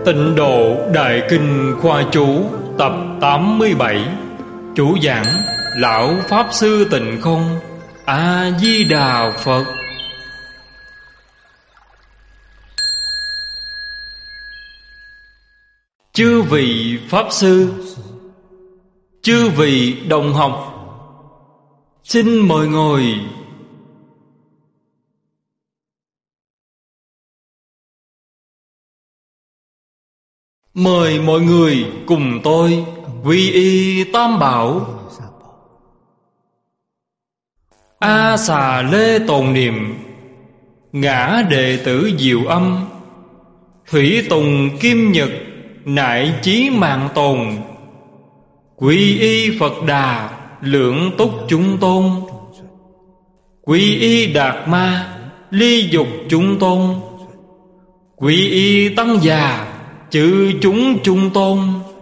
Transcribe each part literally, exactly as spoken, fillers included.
Tịnh Độ Đại Kinh Khoa Chú tập tám mươi bảy. Chủ giảng Lão Pháp Sư Tịnh Không. A Di Đà Phật. Chư vị Pháp Sư, chư vị đồng học, xin mời ngồi. Mời mọi người cùng tôi quy y Tam Bảo. A Xà Lê Tồn Niệm, Ngã Đệ Tử Diệu Âm, Thủy Tùng Kim Nhật, Nại Chí Mạng Tồn, Quy y Phật Đà, Lượng Túc Chúng Tôn, Quy y Đạt Ma, Ly Dục Chúng Tôn, Quy y Tăng Già, chư chúng chung tôn.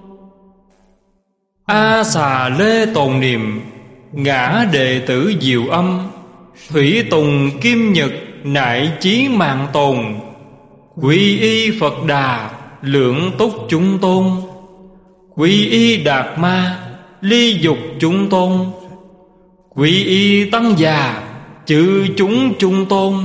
A Xà Lê Tồn Niệm, Ngã Đệ Tử Diệu Âm, Thủy Tùng Kim Nhật, Nại Chí Mạng Tồn, Quy y Phật Đà, Lượng Túc Chúng Tôn, Quy y Đạt Ma, Ly Dục Chúng Tôn, Quy y Tăng Già, chư chúng chung tôn.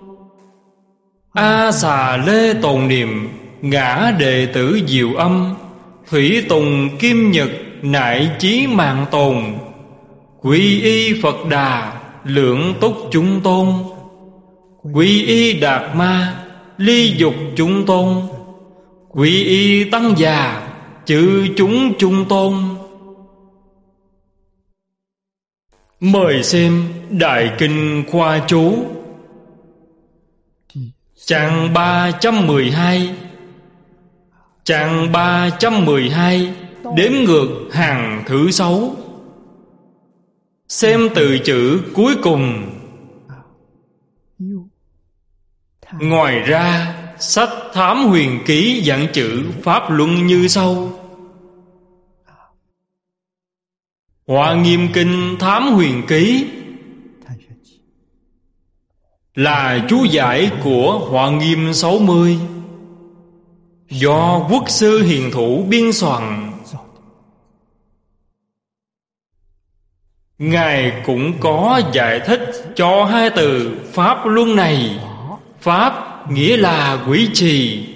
A Xà Lê Tồn Niệm, Ngã Đệ Tử Diệu Âm, Thủy Tùng Kim Nhật, Nại Chí Mạng Tồn, Quy y Phật Đà, Lượng Túc Chúng Tôn, Quy y Đạt Ma, Ly Dục Chúng Tôn, Quy y Tăng Già, chư chúng chung tôn. Mời xem Đại Kinh Khoa Chú trang ba trăm mười hai. Trang ba trăm mười hai, đếm ngược hàng thứ sáu. Xem từ chữ cuối cùng. Ngoài ra, sách Thám Huyền Ký dặn chữ Pháp Luân như sau. Hoa Nghiêm Kinh Thám Huyền Ký là chú giải của Hoa Nghiêm sáu mươi, do Quốc sư Hiền Thủ biên soạn. Ngài cũng có giải thích cho hai từ Pháp Luân này. Pháp nghĩa là quỷ trì.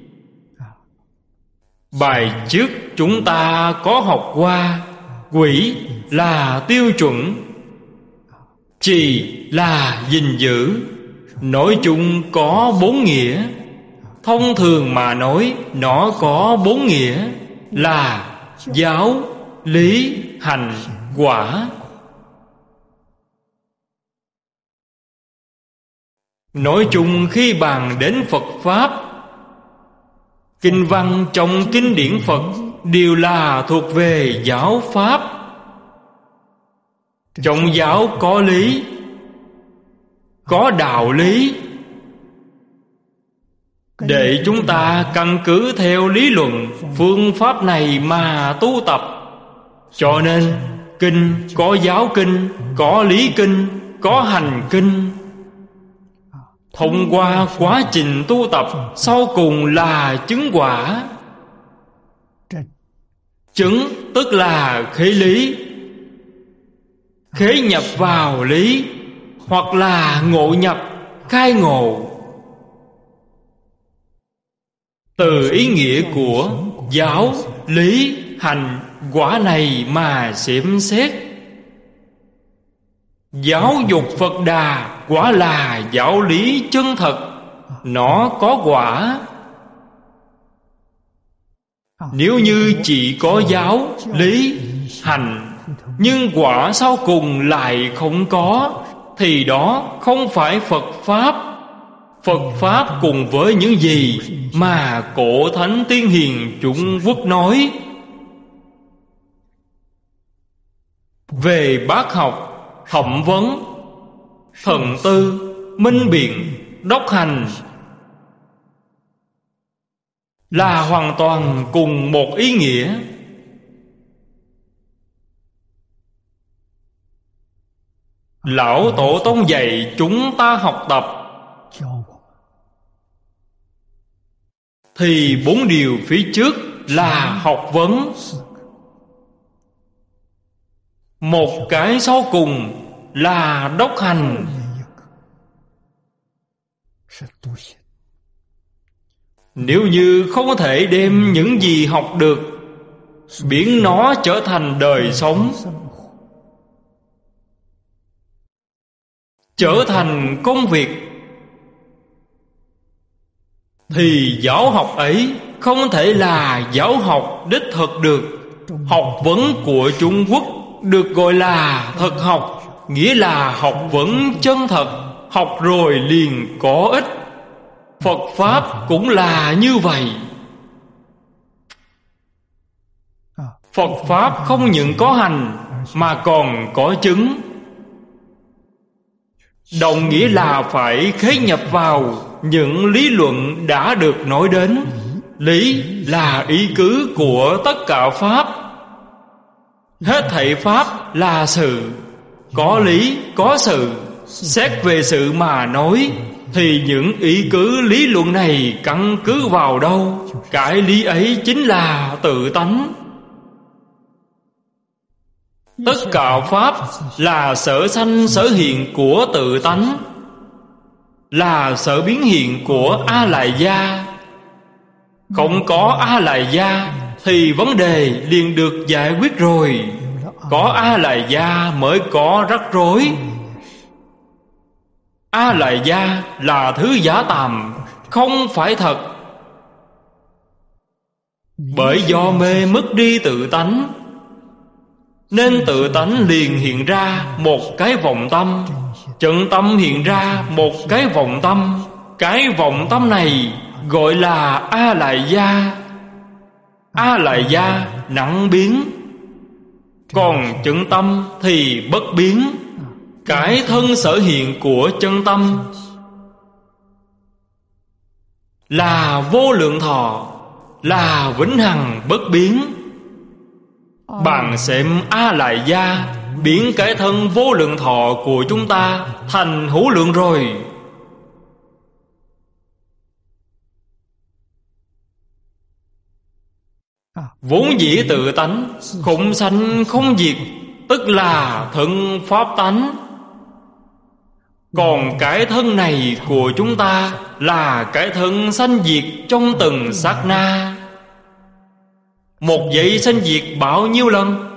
Bài trước chúng ta có học qua, quỷ là tiêu chuẩn, trì là gìn giữ. Nói chung có bốn nghĩa. Thông thường mà nói, nó có bốn nghĩa là giáo, lý, hành, quả. Nói chung khi bàn đến Phật Pháp, kinh văn trong kinh điển Phật đều là thuộc về giáo Pháp. Trong giáo có lý, có đạo lý, để chúng ta căn cứ theo lý luận phương pháp này mà tu tập. Cho nên kinh có giáo kinh, có lý kinh, có hành kinh. Thông qua quá trình tu tập, sau cùng là chứng quả. Chứng tức là khế lý, khế nhập vào lý, hoặc là ngộ nhập, khai ngộ. Từ ý nghĩa của giáo, lý, hành, quả này mà xem xét, giáo dục Phật Đà quả là giáo lý chân thật, nó có quả. Nếu như chỉ có giáo, lý, hành, nhưng quả sau cùng lại không có, thì đó không phải Phật Pháp. Phật Pháp cùng với những gì mà cổ thánh tiên hiền Trung Quốc nói về bác học, thẩm vấn, thần tư, minh biện, đốc hành là hoàn toàn cùng một ý nghĩa. Lão Tổ Tông dạy chúng ta học tập thì bốn điều phía trước là học vấn. Một cái sau cùng là đốc hành. Nếu như không có thể đem những gì học được biến nó trở thành đời sống, trở thành công việc, thì giáo học ấy không thể là giáo học đích thực được. Học vấn của Trung Quốc được gọi là thật học, nghĩa là học vấn chân thật, học rồi liền có ích. Phật Pháp cũng là như vậy. Phật Pháp không những có hành mà còn có chứng. Đồng nghĩa là phải khế nhập vào những lý luận đã được nói đến. Lý là ý cứ của tất cả Pháp. Hết thảy Pháp là sự. Có lý, có sự. Xét về sự mà nói, thì những ý cứ lý luận này căn cứ vào đâu? Cái lý ấy chính là tự tánh. Tất cả Pháp là sở sanh sở hiện của tự tánh, là sở biến hiện của A-lại gia. Không có A-lại gia thì vấn đề liền được giải quyết rồi. Có A-lại gia mới có rắc rối. A-lại gia là thứ giả tạm, không phải thật. Bởi do mê mất đi tự tánh, nên tự tánh liền hiện ra một cái vọng tâm. Chân tâm hiện ra một cái vọng tâm. Cái vọng tâm này gọi là A-lại gia. A-lại gia nặng biến, còn chân tâm thì bất biến. Cái thân sở hiện của chân tâm là vô lượng thọ, là vĩnh hằng bất biến. Bạn xem A-lại gia biến cái thân vô lượng thọ của chúng ta thành hữu lượng rồi. Vốn dĩ tự tánh không sanh không diệt, tức là thân pháp tánh. Còn cái thân này của chúng ta là cái thân sanh diệt trong từng sát na. Một giây sanh diệt bao nhiêu lần?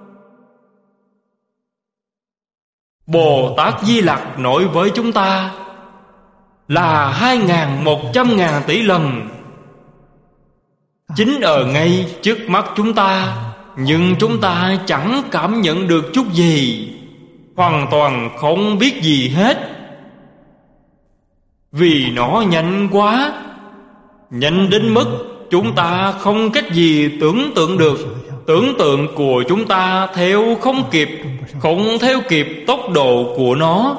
Bồ Tát Di Lặc nói với chúng ta là hai ngàn một trăm ngàn tỷ lần. Chính ở ngay trước mắt chúng ta, nhưng chúng ta chẳng cảm nhận được chút gì, hoàn toàn không biết gì hết. Vì nó nhanh quá, nhanh đến mức chúng ta không cách gì tưởng tượng được. Tưởng tượng của chúng ta theo không kịp, không theo kịp tốc độ của nó.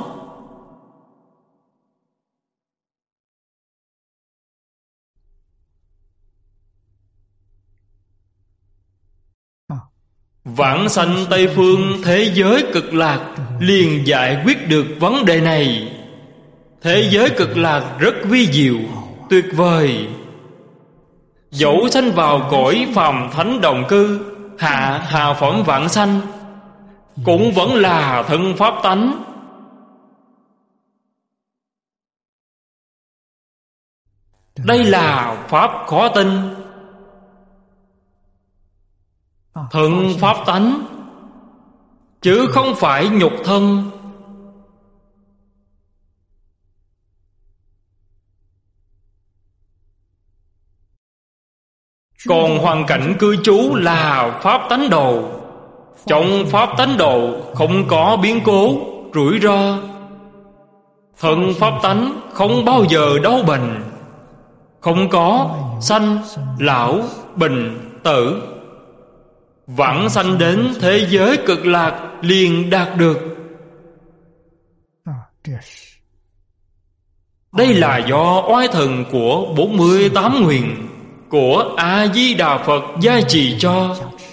Vãng sanh Tây Phương thế giới cực lạc liền giải quyết được vấn đề này. Thế giới cực lạc rất vi diệu, tuyệt vời. Dẫu sanh vào cõi phàm thánh đồng cư, hạ hạ phẩm vãng sanh, cũng vẫn là thân pháp tánh. Đây là pháp khó tin. Thân pháp tánh, chứ không phải nhục thân. Còn hoàn cảnh cư trú là pháp tánh độ. Trong pháp tánh độ không có biến cố, rủi ro. Thân pháp tánh không bao giờ đau bệnh, không có sanh, lão, bệnh, tử. Vãng sanh đến thế giới cực lạc liền đạt được. Đây là do oai thần của bốn mươi tám nguyện của A-di-đà Phật gia trì cho.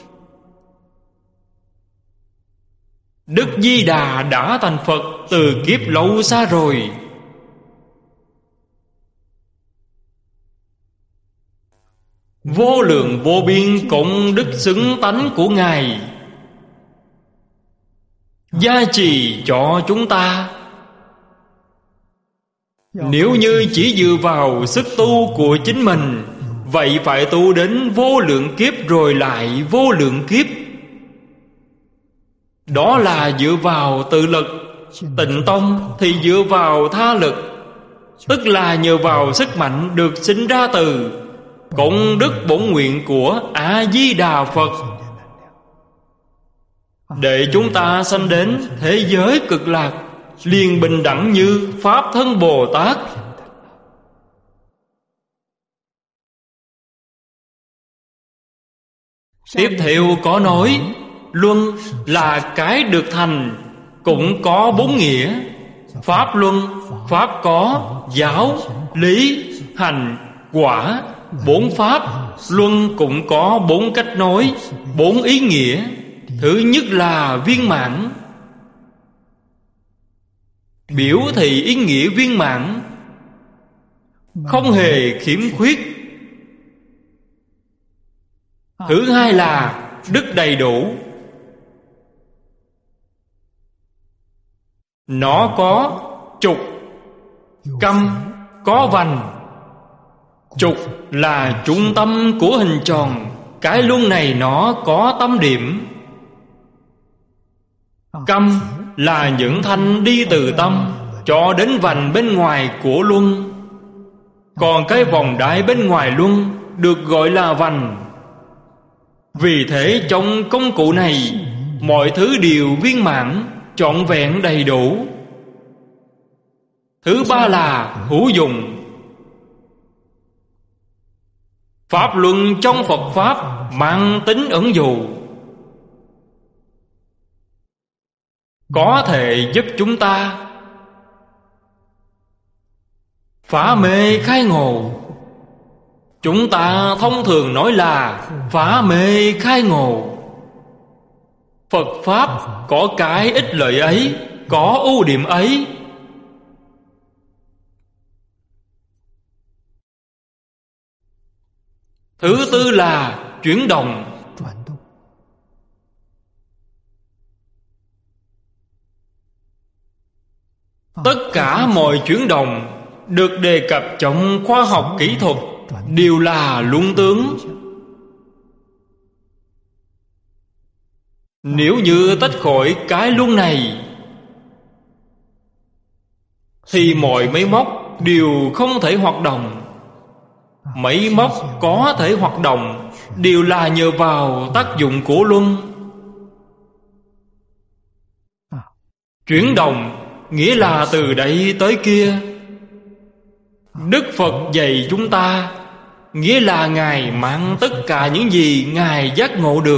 Đức Di Đà đã thành Phật từ kiếp lâu xa rồi. vô lượng vô biên công đức xứng tánh của Ngài gia trì cho chúng ta. Nếu như chỉ dựa vào sức tu của chính mình, vậy phải tu đến vô lượng kiếp rồi lại vô lượng kiếp. Đó là dựa vào tự lực. Tịnh tông thì dựa vào tha lực, tức là nhờ vào sức mạnh được sinh ra từ công đức bổn nguyện của A Di Đà Phật, để chúng ta sanh đến thế giới cực lạc, liền bình đẳng như Pháp Thân Bồ Tát. Tiếp theo có nói, luân là cái được thành, cũng có bốn nghĩa. Pháp luân, pháp có, giáo, lý, hành, quả. Bốn pháp luân cũng có bốn cách nói, bốn ý nghĩa. Thứ nhất là viên mãn, biểu thị ý nghĩa viên mãn, không hề khiếm khuyết. Thứ hai là đức đầy đủ. Nó có trục, câm, có vành. Trục là trung tâm của hình tròn. Cái luân này nó có tâm điểm. Câm là những thanh đi từ tâm cho đến vành bên ngoài của luân. Còn cái vòng đai bên ngoài luân được gọi là vành. Vì thế trong công cụ này, mọi thứ đều viên mãn, trọn vẹn đầy đủ. Thứ ba là hữu dụng. Pháp luân trong Phật Pháp mang tính ẩn dụ, có thể giúp chúng ta phá mê khai ngộ. Chúng ta thông thường nói là phá mê khai ngộ. Phật Pháp có cái ích lợi ấy, có ưu điểm ấy. Thứ tư là chuyển động. Tất cả mọi chuyển động được đề cập trong khoa học kỹ thuật đều là luân tướng. Nếu như tách khỏi cái luân này, thì mọi máy móc đều không thể hoạt động. Máy móc có thể hoạt động đều là nhờ vào tác dụng của luân. Chuyển động nghĩa là từ đây tới kia. Đức Phật dạy chúng ta, nghĩa là Ngài mang tất cả những gì Ngài giác ngộ được,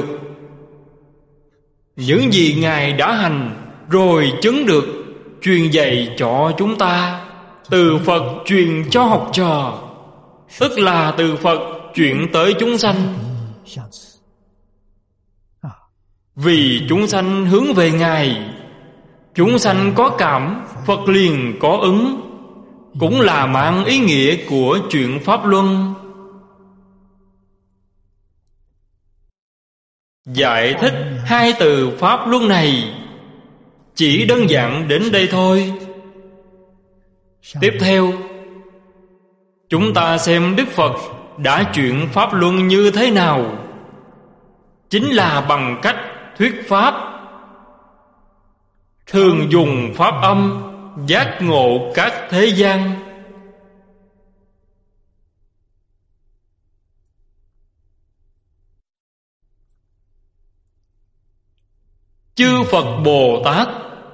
những gì Ngài đã hành rồi chứng được, truyền dạy cho chúng ta. Từ Phật truyền cho học trò, tức là từ Phật chuyển tới chúng sanh. Vì chúng sanh hướng về Ngài, chúng sanh có cảm, Phật liền có ứng, cũng là mang ý nghĩa của chuyện Pháp Luân. Giải thích hai từ Pháp Luân này chỉ đơn giản đến đây thôi. Tiếp theo, chúng ta xem Đức Phật đã chuyển Pháp Luân như thế nào. Chính là bằng cách thuyết Pháp, thường dùng Pháp âm giác ngộ các thế gian. Chư Phật Bồ Tát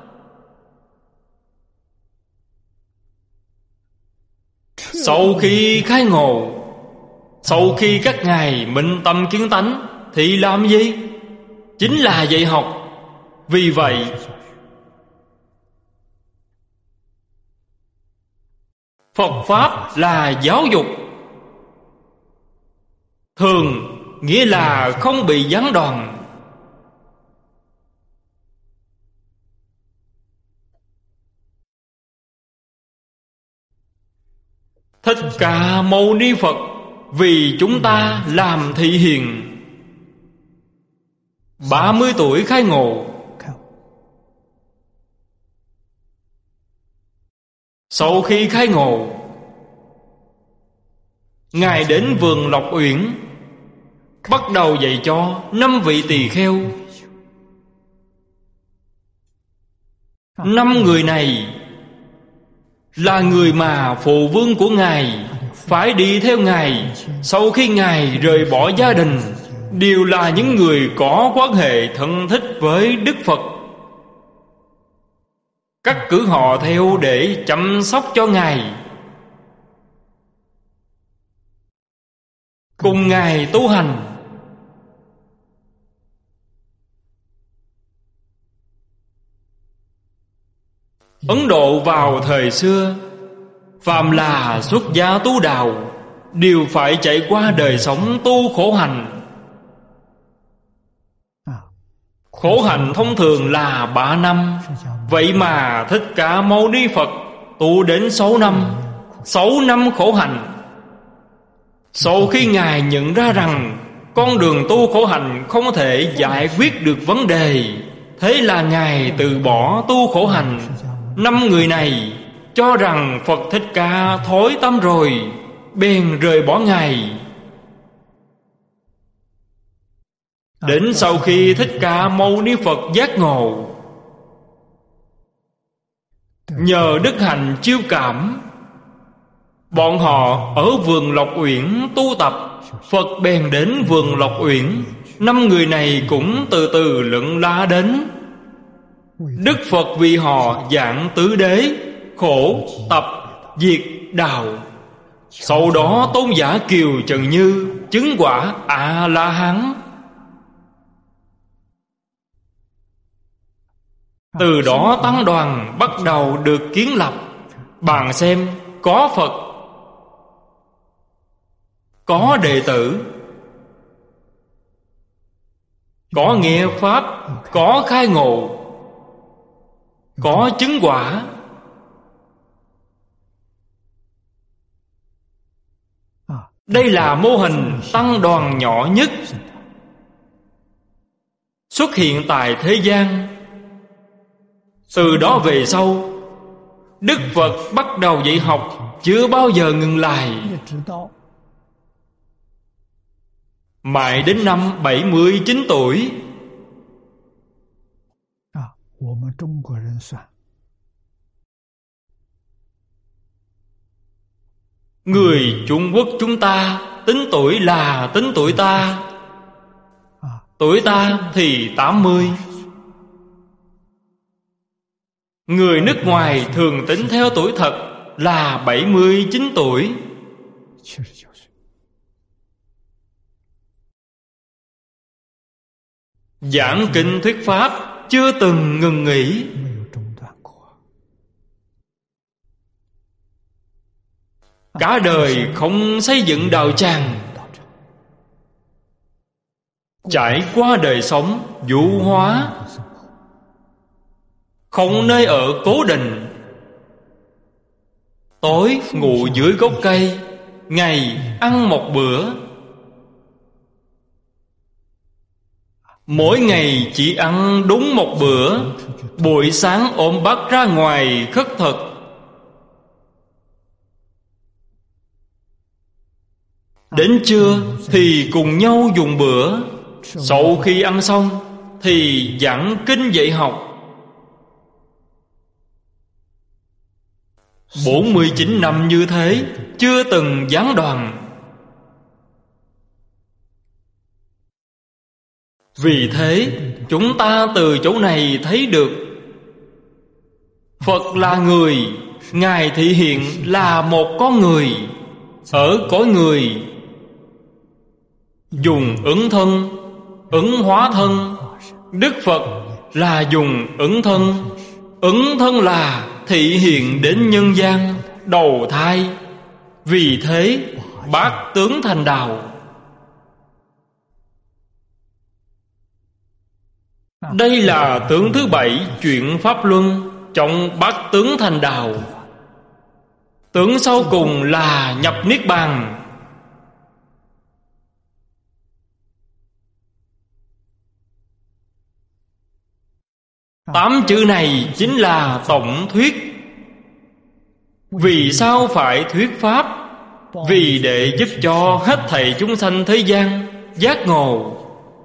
sau khi khai ngộ, sau khi các ngài minh tâm kiến tánh, thì làm gì? Chính là dạy học. Vì vậy, Phật Pháp là giáo dục. Thường nghĩa là không bị gián đoạn. Thích Ca Mâu Ni Phật vì chúng ta làm thị hiện. Ba mươi tuổi khai ngộ. Sau khi khai ngộ, Ngài đến vườn Lộc Uyển, bắt đầu dạy cho năm vị tỳ kheo. Năm người này là người mà phụ vương của Ngài phải đi theo Ngài sau khi Ngài rời bỏ gia đình, đều là những người có quan hệ thân thích với Đức Phật. Cắt cử họ theo để chăm sóc cho Ngài, cùng Ngài tu hành. Ấn Độ vào thời xưa, phàm là xuất gia tu đạo đều phải trải qua đời sống tu khổ hạnh. Khổ hạnh thông thường là ba năm, vậy mà Thích Ca Mâu Ni Phật tu đến sáu năm. Sáu năm khổ hạnh. Sau khi Ngài nhận ra rằng con đường tu khổ hạnh không thể giải quyết được vấn đề, thế là Ngài từ bỏ tu khổ hạnh. Năm người này cho rằng Phật Thích Ca thối tâm rồi, bèn rời bỏ Ngài. Đến sau khi Thích Ca Mâu Ni Phật giác ngộ, nhờ đức hạnh chiêu cảm, bọn họ ở vườn Lộc Uyển tu tập. Phật bèn đến vườn Lộc Uyển. Năm người này cũng từ từ lững la đến. Đức Phật vì họ giảng tứ đế, khổ, tập, diệt, đạo. Sau đó Tôn giả Kiều Trần Như chứng quả A-la-hán. Từ đó tăng đoàn bắt đầu được kiến lập. Bạn xem, có Phật, có đệ tử, có nghe Pháp, có khai ngộ, có chứng quả. Đây là mô hình tăng đoàn nhỏ nhất xuất hiện tại thế gian. Từ đó về sau, Đức Phật bắt đầu dạy học, chưa bao giờ ngừng lại. Mãi đến năm bảy mươi chín tuổi, người Trung Quốc chúng ta tính tuổi là tính tuổi ta. Tuổi ta thì tám mươi. Người nước ngoài thường tính theo tuổi thật là bảy mươi chín tuổi. Giảng kinh thuyết pháp chưa từng ngừng nghỉ. Cả đời không xây dựng đạo tràng, trải qua đời sống vũ hóa, không nơi ở cố định. Tối ngủ dưới gốc cây, ngày ăn một bữa. Mỗi ngày chỉ ăn đúng một bữa. Buổi sáng ôm bát ra ngoài khất thực. Đến trưa thì cùng nhau dùng bữa. Sau khi ăn xong thì giảng kinh dạy học. Bốn mươi chín năm như thế, chưa từng gián đoạn. Vì thế, chúng ta từ chỗ này thấy được Phật là người. Ngài thị hiện là một con người. Ở cõi người dùng ứng thân, ứng hóa thân. Đức Phật là dùng ứng thân. Ứng thân là thị hiện đến nhân gian, đầu thai. Vì thế bát tướng thành đạo. Đây là tướng thứ bảy chuyển Pháp Luân trong bát tướng thành đạo. Tướng sau cùng là nhập Niết Bàn. Tám chữ này chính là tổng thuyết. Vì sao phải thuyết Pháp? Vì để giúp cho hết thảy chúng sanh thế gian giác ngộ.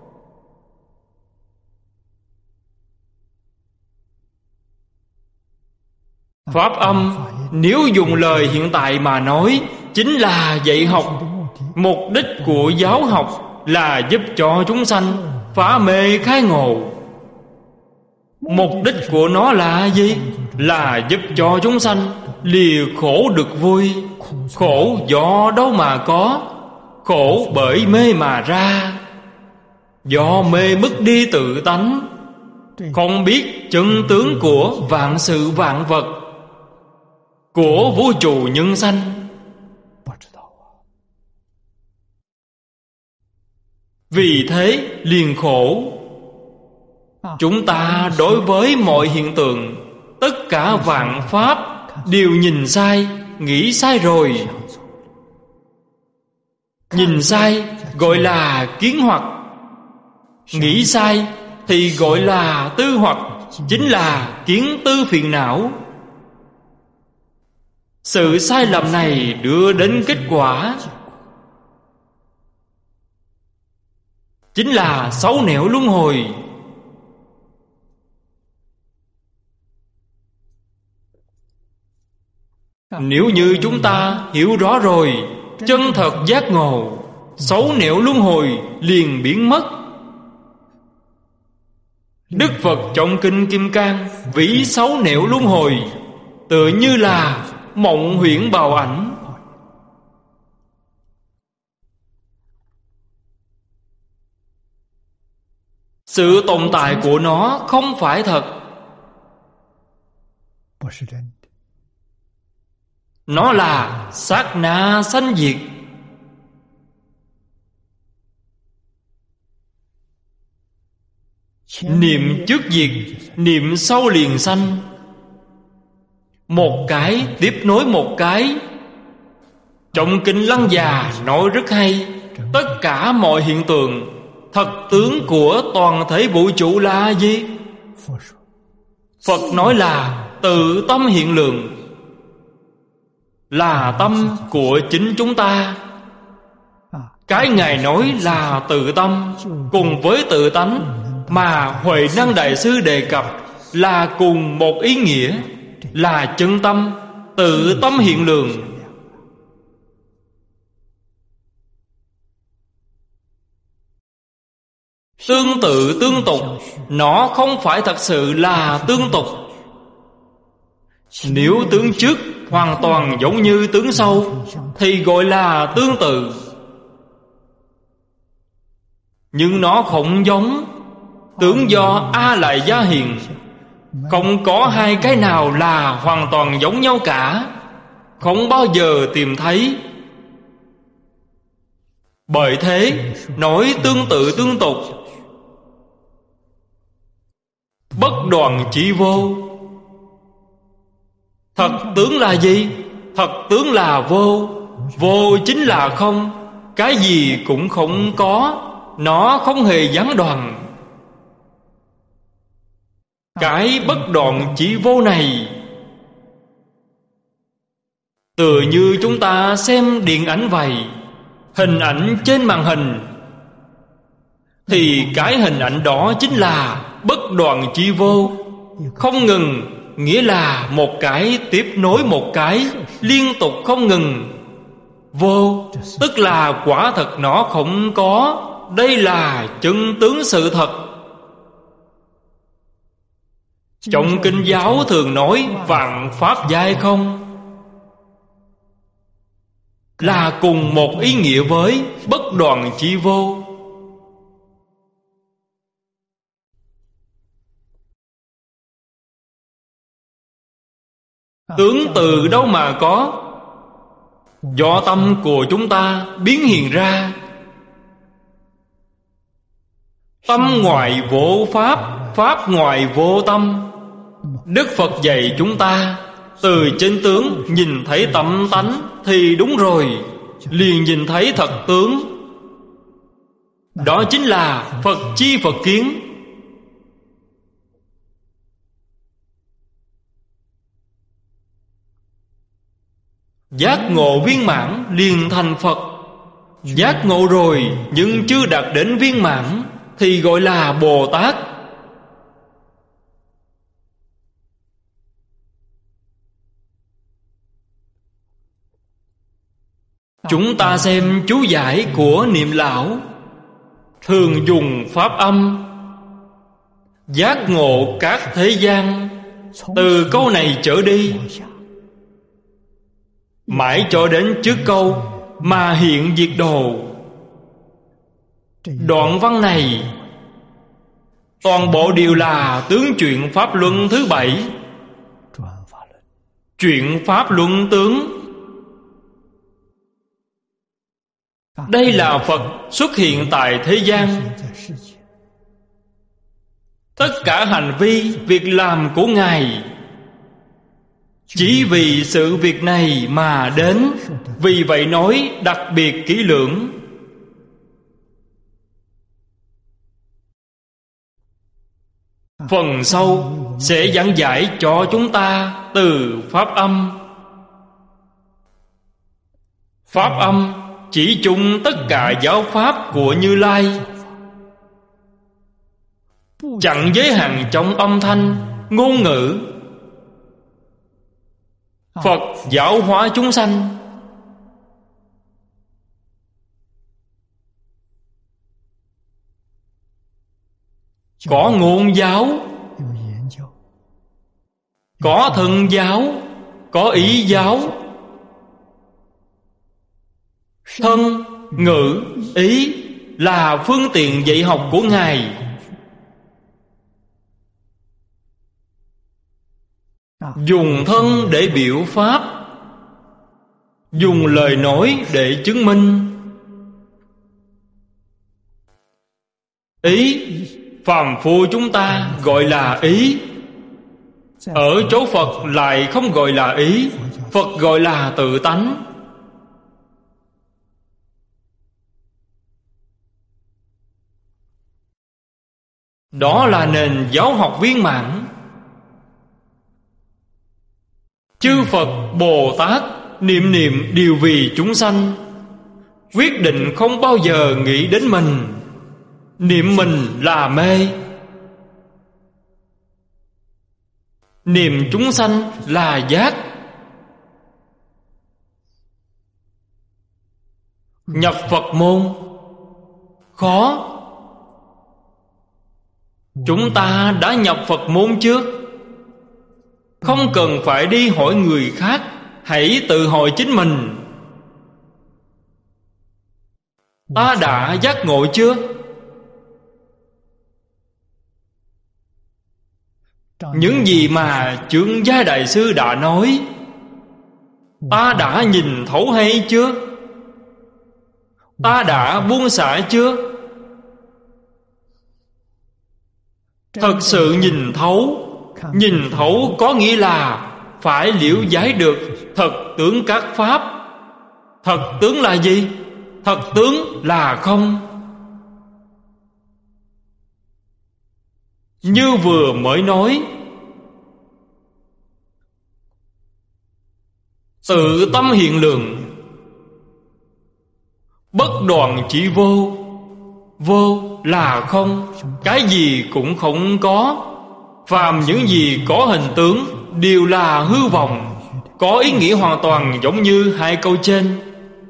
Pháp âm nếu dùng lời hiện tại mà nói, chính là dạy học. Mục đích của giáo học là giúp cho chúng sanh phá mê khai ngộ. Mục đích của nó là gì? Là giúp cho chúng sanh lìa khổ được vui. Khổ do đâu mà có? Khổ bởi mê mà ra. Do mê mất đi tự tánh, không biết chân tướng của vạn sự vạn vật, của vũ trụ nhân sanh. Vì thế liền khổ. Chúng ta đối với mọi hiện tượng, tất cả vạn pháp đều nhìn sai, nghĩ sai rồi. Nhìn sai gọi là kiến hoặc, nghĩ sai thì gọi là tư hoặc, chính là kiến tư phiền não. Sự sai lầm này đưa đến kết quả chính là xấu nẻo luân hồi. Nếu như chúng ta hiểu rõ rồi, chân thật giác ngộ, xấu nẻo luân hồi liền biến mất. Đức Phật trong Kinh Kim Cang ví xấu nẻo luân hồi tựa như là mộng huyễn bào ảnh. Sự tồn tại của nó không phải thật. Nó là sát na sanh diệt. Niệm trước diệt, niệm sau liền sanh. Một cái tiếp nối một cái. Trong Kinh Lăng Già nói rất hay. Tất cả mọi hiện tượng, thật tướng của toàn thể vũ trụ là gì? Phật nói là tự tâm hiện lượng, là tâm của chính chúng ta. Cái Ngài nói là tự tâm cùng với tự tánh mà Huệ Năng Đại Sư đề cập là cùng một ý nghĩa, là chân tâm, tự tâm hiện lượng. Tương tự tương tục, nó không phải thật sự là tương tục. Nếu tướng trước hoàn toàn giống như tướng sau thì gọi là tương tự. Nhưng nó không giống. Tướng do A Lại Gia hiện, không có hai cái nào là hoàn toàn giống nhau cả, không bao giờ tìm thấy. Bởi thế nói tương tự tương tục, bất đoạn chỉ vô. Thật tướng là gì? Thật tướng là vô. Vô chính là không. Cái gì cũng không có. Nó không hề gián đoạn. Cái bất đoạn chỉ vô này tựa như chúng ta xem điện ảnh vậy. Hình ảnh trên màn hình thì cái hình ảnh đó chính là bất đoạn chi vô. Không ngừng nghĩa là một cái tiếp nối một cái, liên tục không ngừng. Vô tức là quả thật nó không có. Đây là chân tướng sự thật. Trong Kinh giáo thường nói vạn pháp giai không, là cùng một ý nghĩa với bất đoạn chi vô. Tướng từ đâu mà có? Do tâm của chúng ta biến hiện ra. Tâm ngoại vô pháp, pháp ngoại vô tâm. Đức Phật dạy chúng ta từ trên tướng nhìn thấy tâm tánh thì đúng rồi, liền nhìn thấy thật tướng. Đó chính là Phật chi Phật kiến. Giác ngộ viên mãn liền thành Phật. Giác ngộ rồi nhưng chưa đạt đến viên mãn thì gọi là Bồ Tát. Chúng ta xem chú giải của Niệm Lão, thường dùng pháp âm. Giác ngộ các thế gian, từ câu này trở đi mãi cho đến trước câu mà hiện diệt đồ. Đoạn văn này toàn bộ đều là tướng chuyện Pháp Luân thứ bảy. Chuyện Pháp Luân tướng. Đây là Phật xuất hiện tại thế gian. Tất cả hành vi, việc làm của Ngài chỉ vì sự việc này mà đến. Vì vậy nói đặc biệt kỹ lưỡng. Phần sau sẽ giảng giải cho chúng ta từ pháp âm. Pháp âm chỉ chung tất cả giáo pháp của Như Lai, chẳng giới hạn trong âm thanh, ngôn ngữ. Phật giáo hóa chúng sanh. Có ngôn giáo, có thân giáo, có ý giáo. Thân, ngữ, ý là phương tiện dạy học của Ngài. Dùng thân để biểu pháp, dùng lời nói để chứng minh. Ý, phàm phu chúng ta gọi là ý. Ở chỗ Phật lại không gọi là ý. Phật gọi là tự tánh. Đó là nền giáo học viên mãn. Chư Phật Bồ Tát niệm niệm đều vì chúng sanh, quyết định không bao giờ nghĩ đến mình. Niệm mình là mê, niệm chúng sanh là giác. Nhập Phật môn khó. Chúng ta đã nhập Phật môn chưa? Không cần phải đi hỏi người khác, hãy tự hỏi chính mình. Ta đã giác ngộ chưa? Những gì mà Chương Gia Đại Sư đã nói, ta đã nhìn thấu hay chưa? Ta đã buông xả chưa? Thật sự nhìn thấu. Nhìn thấu có nghĩa là phải liễu giải được thật tướng các pháp. Thật tướng là gì? Thật tướng là không. Như vừa mới nói, tự tâm hiện lượng, bất đoạn chỉ vô. Vô là không, cái gì cũng không có. Phàm những gì có hình tướng đều là hư vọng, có ý nghĩa hoàn toàn giống như hai câu trên.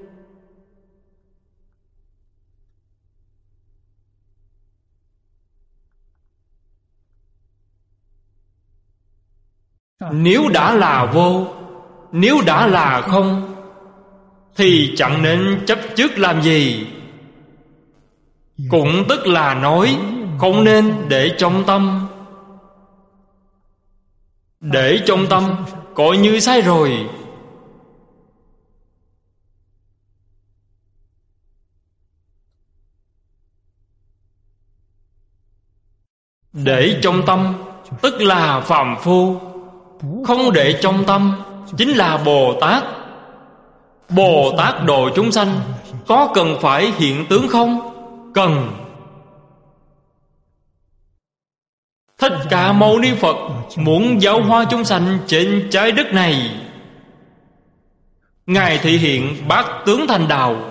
Nếu đã là vô, nếu đã là không, thì chẳng nên chấp trước làm gì. Cũng tức là nói không nên để trong tâm. Để trong tâm coi như sai rồi. Để trong tâm tức là phàm phu. Không để trong tâm chính là Bồ Tát. Bồ Tát độ chúng sanh có cần phải hiện tướng không? Cần. Thích Ca Mâu Ni Phật muốn giáo hóa chúng sanh trên trái đất này, Ngài thị hiện bát tướng thành đạo,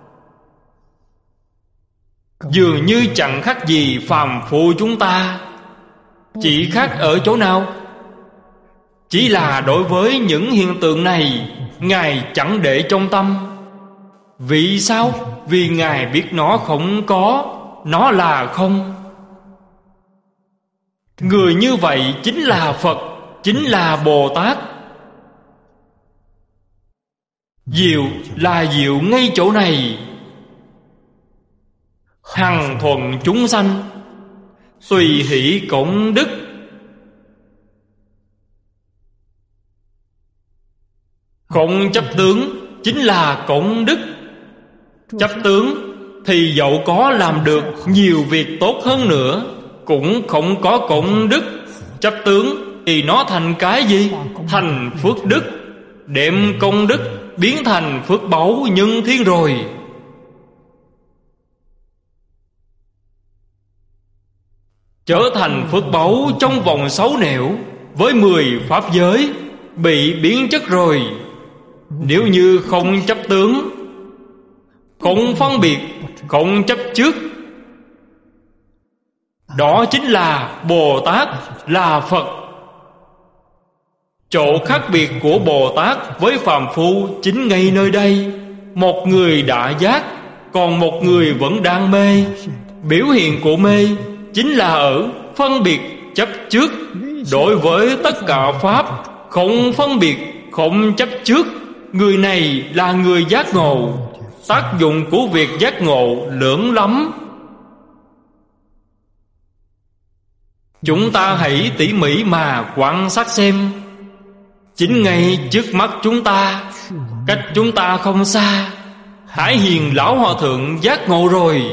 dường như chẳng khác gì phàm phu chúng ta. Chỉ khác ở chỗ nào? Chỉ là đối với những hiện tượng này, Ngài chẳng để trong tâm. Vì sao? Vì Ngài biết nó không có, nó là không. Người như vậy chính là Phật, chính là Bồ Tát. Diệu là diệu ngay chỗ này. Hằng thuận chúng sanh, tùy hỷ cộng đức. Không chấp tướng chính là cộng đức. Chấp tướng thì dẫu có làm được nhiều việc tốt hơn nữa, cũng không có cộng đức. Chấp tướng thì nó thành cái gì? Thành phước đức. Đem công đức biến thành phước báu nhân thiên rồi. Trở thành phước báu trong vòng sáu nẻo, với mười pháp giới bị biến chất rồi. Nếu như không chấp tướng, không phân biệt, không chấp trước, đó chính là Bồ Tát, là Phật. Chỗ khác biệt của Bồ Tát với phàm phu chính ngay nơi đây. Một người đã giác, còn một người vẫn đang mê. Biểu hiện của mê chính là ở phân biệt chấp trước. Đối với tất cả pháp, không phân biệt, không chấp trước, người này là người giác ngộ. Tác dụng của việc giác ngộ lớn lắm. Chúng ta hãy tỉ mỉ mà quan sát xem. Chính ngay trước mắt chúng ta, cách chúng ta không xa, Hải Hiền Lão Hòa Thượng giác ngộ rồi.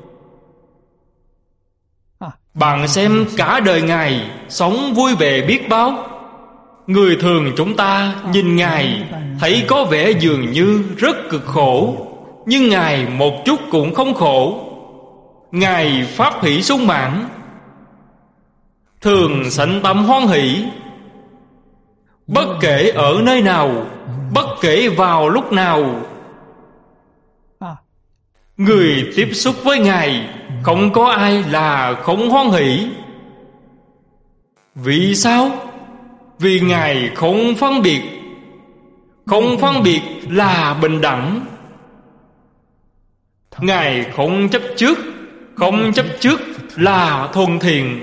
Bạn xem cả đời Ngài sống vui vẻ biết bao. Người thường chúng ta nhìn Ngài thấy có vẻ dường như rất cực khổ, nhưng Ngài một chút cũng không khổ. Ngài pháp hỷ sung mãn, thường sanh tâm hoan hỷ. Bất kể ở nơi nào, bất kể vào lúc nào, người tiếp xúc với Ngài không có ai là không hoan hỷ. Vì sao? Vì Ngài không phân biệt. Không phân biệt là bình đẳng. Ngài không chấp trước. Không chấp trước là thuần thiện.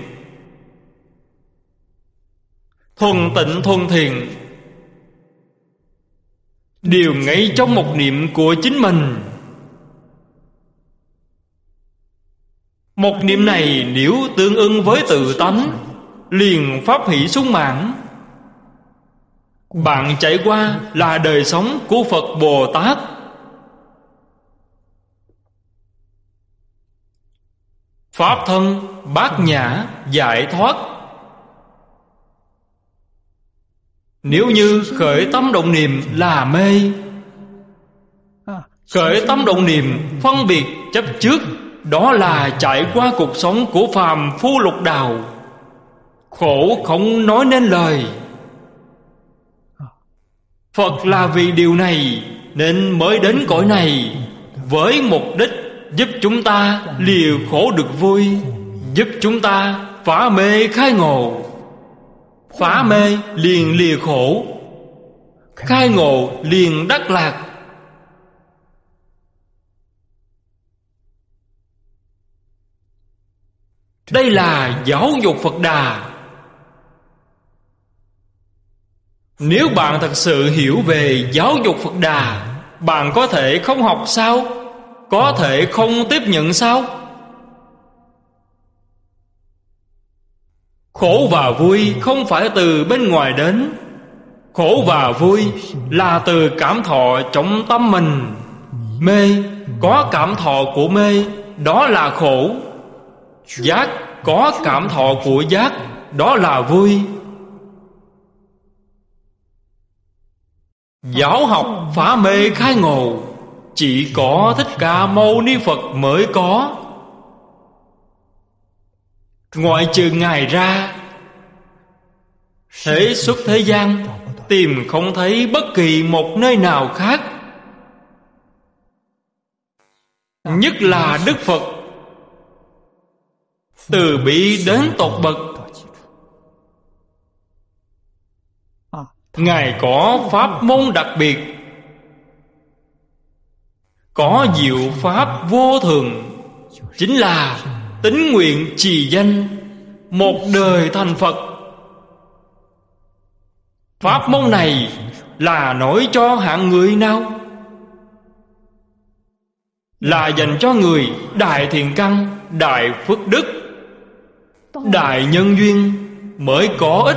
Thuần tịnh thuần thiện đều ngay trong một niệm của chính mình. Một niệm này nếu tương ưng với tự tánh, liền pháp hỷ sung mãn. Bạn trải qua là đời sống của Phật Bồ Tát. Pháp thân bát nhã giải thoát. Nếu như khởi tâm động niệm là mê, khởi tâm động niệm phân biệt chấp trước, đó là trải qua cuộc sống của phàm phu lục đạo, khổ không nói nên lời. Phật là vì điều này nên mới đến cõi này, với mục đích giúp chúng ta lìa khổ được vui, giúp chúng ta phá mê khai ngộ. Phá mê liền lìa khổ, khai ngộ liền đắc lạc. Đây là giáo dục Phật Đà. Nếu bạn thật sự hiểu về giáo dục Phật Đà, bạn có thể không học sao? Có thể không tiếp nhận sao? Khổ và vui không phải từ bên ngoài đến. Khổ và vui là từ cảm thọ trong tâm mình. Mê có cảm thọ của mê, đó là khổ. Giác có cảm thọ của giác, đó là vui. Giáo học phá mê khai ngộ chỉ có Thích Ca Mâu Ni Phật mới có. Ngoại trừ Ngài ra, thế xuất thế gian tìm không thấy bất kỳ một nơi nào khác. Nhất là Đức Phật từ bi đến tột bậc. Ngài có pháp môn đặc biệt, có diệu pháp vô thường, chính là tín nguyện trì danh, một đời thành Phật. Pháp môn này là nói cho hạng người nào? Là dành cho người đại thiện căn, đại phước đức, đại nhân duyên mới có ích.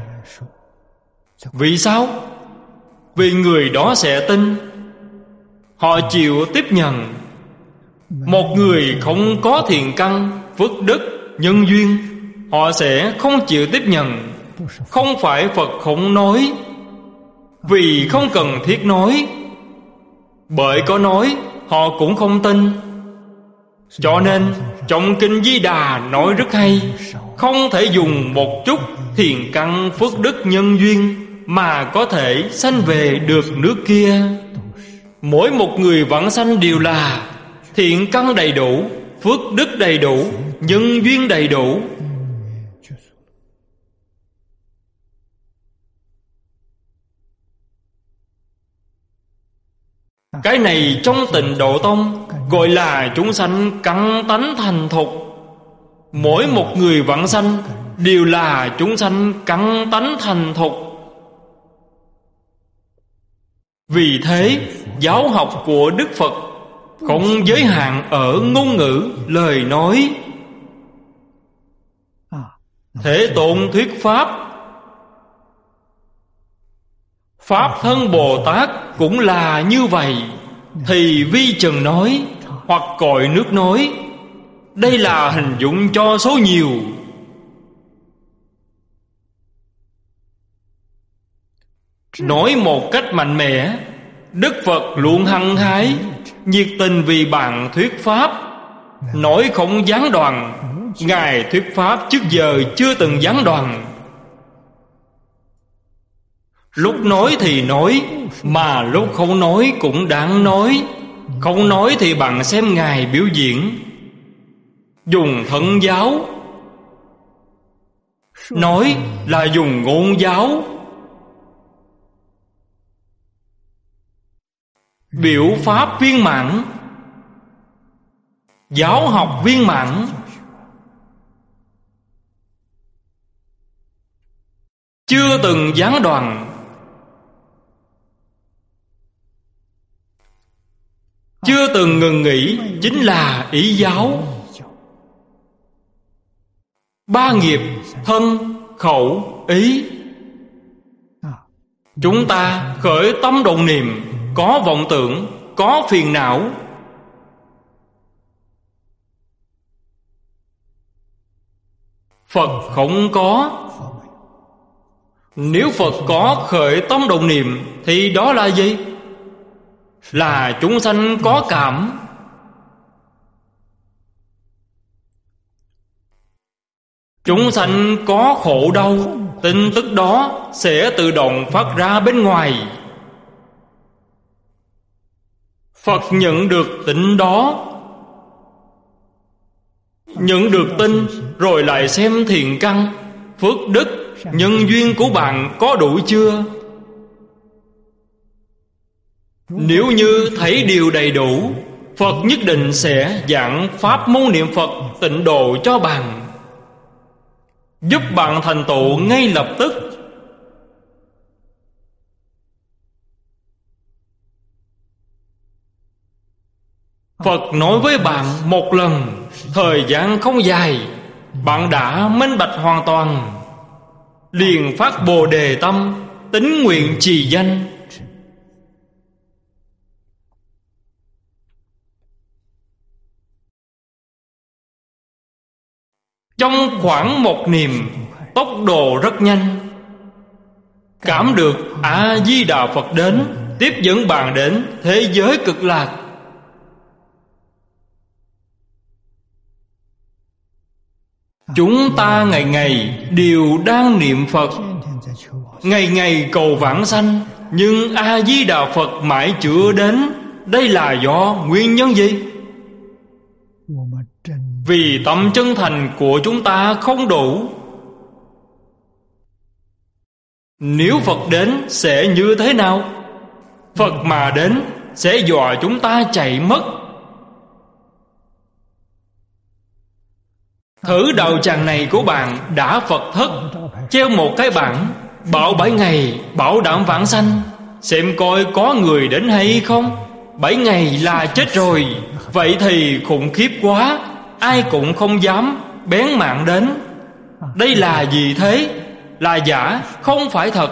Vì sao? Vì người đó sẽ tin, họ chịu tiếp nhận. Một người không có thiện căn, phước đức, nhân duyên, họ sẽ không chịu tiếp nhận. Không phải Phật không nói, vì không cần thiết nói. Bởi có nói, họ cũng không tin. Cho nên trong Kinh Di Đà nói rất hay, không thể dùng một chút thiện căn phước đức nhân duyên mà có thể sanh về được nước kia. Mỗi một người vãng sanh đều là thiện căn đầy đủ, phước đức đầy đủ, nhân duyên đầy đủ. Cái này trong Tịnh Độ Tông gọi là chúng sanh căn tánh thành thục. Mỗi một người vãng sanh đều là chúng sanh căn tánh thành thục. Vì thế giáo học của Đức Phật không giới hạn ở ngôn ngữ, lời nói. Thế Tôn thuyết Pháp, Pháp Thân Bồ Tát cũng là như vậy. Thì Vi Trần nói, hoặc cội nước nói. Đây là hình dung cho số nhiều. Nói một cách mạnh mẽ, Đức Phật luôn hăng hái, nhiệt tình vì bạn thuyết Pháp, nói không gián đoạn. Ngài thuyết Pháp trước giờ chưa từng gián đoạn. Lúc nói thì nói, mà lúc không nói cũng đáng nói. Không nói thì bạn xem Ngài biểu diễn, dùng thân giáo. Nói là dùng ngôn giáo. Biểu pháp viên mãn, giáo học viên mãn. Chưa từng gián đoạn. Chưa từng ngừng nghỉ, chính là ý giáo. Ba nghiệp: thân, khẩu, ý. Chúng ta khởi tâm động niệm, có vọng tưởng, có phiền não, Phật không có. Nếu Phật có khởi tâm động niệm thì đó là gì? Là chúng sanh có cảm. Chúng sanh có khổ đau, tin tức đó sẽ tự động phát ra bên ngoài. Phật nhận được tin đó, nhận được tin rồi lại xem thiện căn, phước đức, nhân duyên của bạn có đủ chưa. Nếu như thấy điều đầy đủ, Phật nhất định sẽ giảng pháp môn niệm Phật tịnh độ cho bạn, giúp bạn thành tựu ngay lập tức. Phật nói với bạn một lần, thời gian không dài, bạn đã minh bạch hoàn toàn, liền phát Bồ Đề tâm, tín nguyện trì danh. Trong khoảng một niệm, tốc độ rất nhanh, cảm được A-di-đà Phật đến, tiếp dẫn bạn đến thế giới cực lạc. Chúng ta ngày ngày đều đang niệm Phật, ngày ngày cầu vãng sanh, nhưng A-di-đà Phật mãi chưa đến. Đây là do nguyên nhân gì? Vì tâm chân thành của chúng ta không đủ. Nếu Phật đến sẽ như thế nào? Phật mà đến sẽ dọa chúng ta chạy mất. Thử đạo tràng này của bạn đã Phật thất, treo một cái bảng bảo bảy ngày bảo đảm vãng sanh, xem coi có người đến hay không. Bảy ngày là chết rồi. Vậy thì khủng khiếp quá, ai cũng không dám bén mạng đến. Đây là gì thế? Là giả, không phải thật.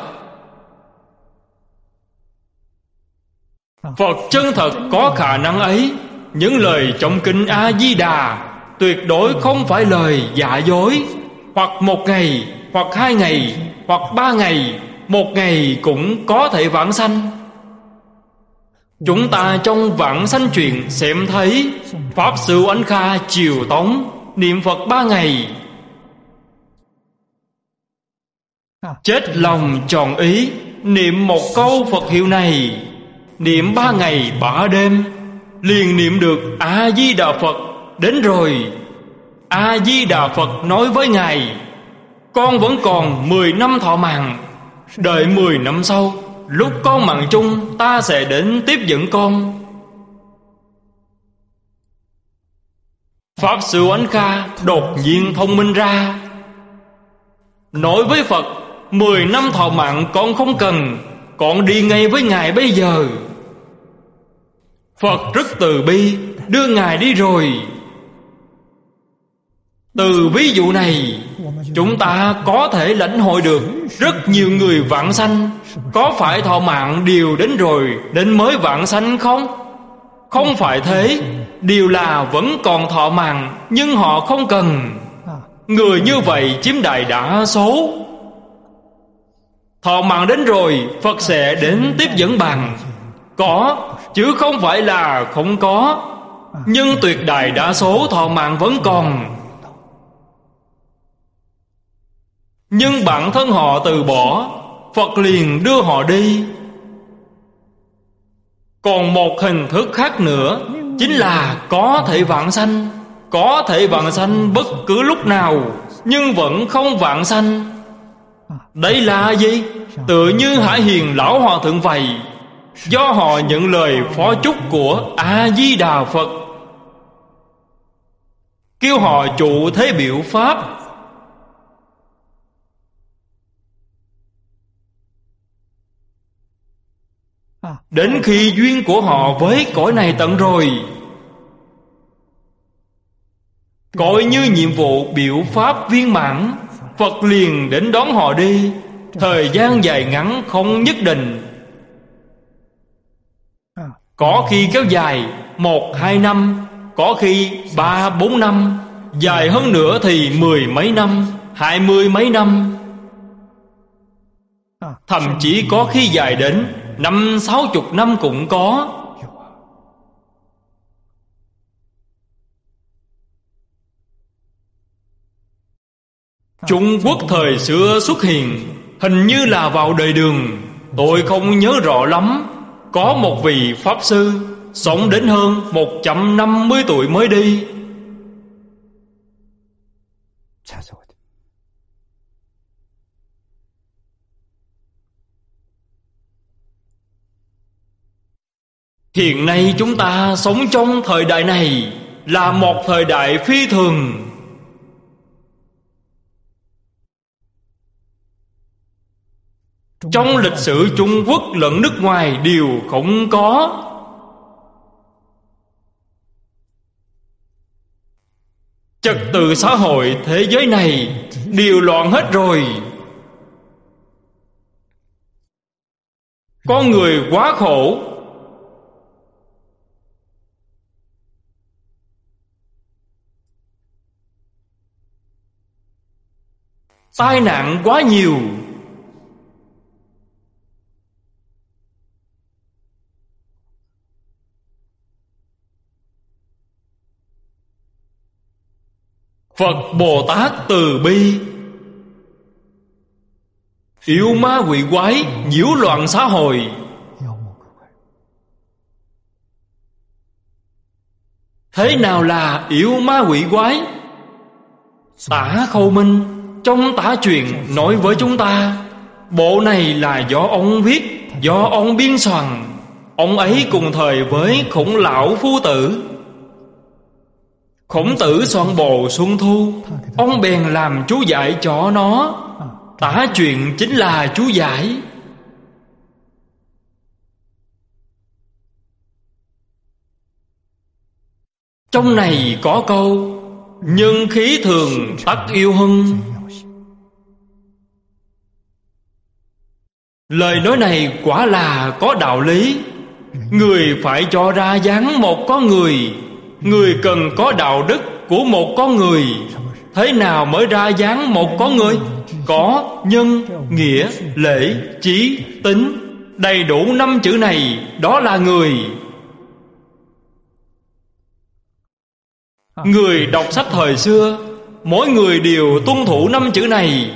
Phật chân thật có khả năng ấy. Những lời trong kinh A-di-đà tuyệt đối không phải lời giả dối. Hoặc một ngày, hoặc hai ngày, hoặc ba ngày, một ngày cũng có thể vãng sanh. Chúng ta trong vãng sanh truyện xem thấy Pháp Sư Ánh Kha Triều Tống niệm Phật ba ngày, chết lòng tròn ý, niệm một câu Phật hiệu này, niệm ba ngày ba đêm, liền niệm được A-di-đà Phật đến rồi. A-di-đà Phật nói với Ngài: con vẫn còn mười năm thọ mạng. Đợi mười năm sau, lúc con mạng chung, ta sẽ đến tiếp dẫn con. Pháp Sư Ánh Kha đột nhiên thông minh ra, nói với Phật: Mười năm thọ mạng con không cần, con đi ngay với Ngài bây giờ. Phật rất từ bi, đưa Ngài đi rồi. Từ ví dụ này, chúng ta có thể lãnh hội được rất nhiều người vãng sanh. Có phải thọ mạng đều đến rồi đến mới vãng sanh không? Không phải thế. Điều là vẫn còn thọ mạng, nhưng họ không cần. Người như vậy chiếm đại đa số. Thọ mạng đến rồi, Phật sẽ đến tiếp dẫn bằng. Có, chứ không phải là không có. Nhưng tuyệt đại đa số thọ mạng vẫn còn. Nhưng bản thân họ từ bỏ, Phật liền đưa họ đi. Còn một hình thức khác nữa, chính là có thể vãng sanh. Có thể vãng sanh bất cứ lúc nào, nhưng vẫn không vãng sanh. Đây là gì? Tựa như Hải Hiền Lão Hòa Thượng vậy. Do họ nhận lời phó chúc của A-di-đà Phật, kêu họ trụ thế biểu Pháp. Đến khi duyên của họ với cõi này tận rồi, coi như nhiệm vụ biểu Pháp viên mãn, Phật liền đến đón họ đi. Thời gian dài ngắn không nhất định. Có khi kéo dài một hai năm, có khi ba bốn năm, dài hơn nữa thì mười mấy năm, hai mươi mấy năm, thậm chí có khi dài đến năm sáu chục năm cũng có. Trung Quốc thời xưa xuất hiện, hình như là vào đời Đường, tôi không nhớ rõ lắm. Có một vị Pháp Sư sống đến hơn một trăm năm mươi tuổi mới đi. Hiện nay chúng ta sống trong thời đại này là một thời đại phi thường. Trong lịch sử Trung Quốc lẫn nước ngoài đều không có. Trật tự xã hội thế giới này đều loạn hết rồi. Con người quá khổ. Tai nạn quá nhiều. Phật Bồ Tát từ bi, Yêu ma quỷ quái nhiễu loạn xã hội. Thế nào là yêu ma quỷ quái? Tả Khâu Minh trong tả truyện nói với chúng ta, bộ này là do ông viết, do ông biên soạn. Ông ấy cùng thời với Khổng Lão Phu Tử. Khổng Tử soạn bộ Xuân Thu, ông bèn làm chú giải cho nó. Tả truyện chính là chú giải. Trong này có câu nhân khí thường tắc yêu hưng. Lời nói này quả là có đạo lý. Người phải cho ra dáng một con người. Người cần có đạo đức của một con người. Thế nào mới ra dáng một con người? Có nhân, nghĩa, lễ, trí, tính. Đầy đủ năm chữ này, đó là người. Người đọc sách thời xưa, mỗi người đều tuân thủ năm chữ này.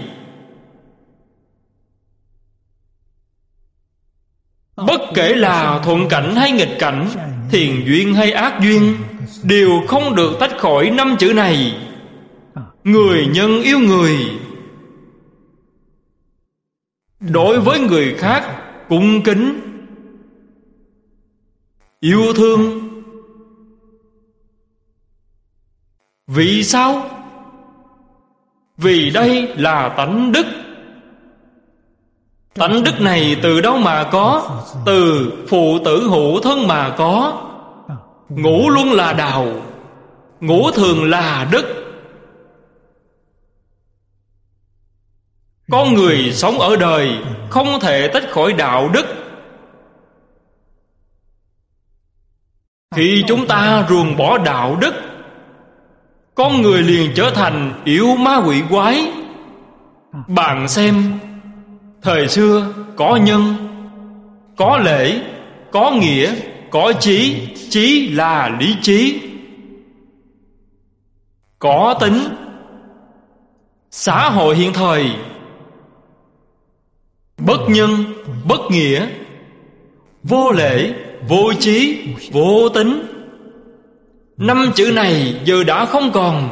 Bất kể là thuận cảnh hay nghịch cảnh, thiện duyên hay ác duyên, đều không được tách khỏi năm chữ này. Người nhân yêu người. Đối với người khác cung kính, yêu thương. Vì sao? Vì đây là tánh đức. Tánh đức này từ đâu mà có? Từ phụ tử hữu thân mà có. Ngũ luân là đạo, ngũ thường là đức. Con người sống ở đời không thể tách khỏi đạo đức. Khi chúng ta ruồng bỏ đạo đức, con người liền trở thành yêu ma quỷ quái. Bạn xem, thời xưa có nhân, có lễ, có nghĩa, có trí. Trí là lý trí. Có tính. Xã hội hiện thời bất nhân, bất nghĩa, vô lễ, vô trí, vô tính. Năm chữ này giờ đã không còn.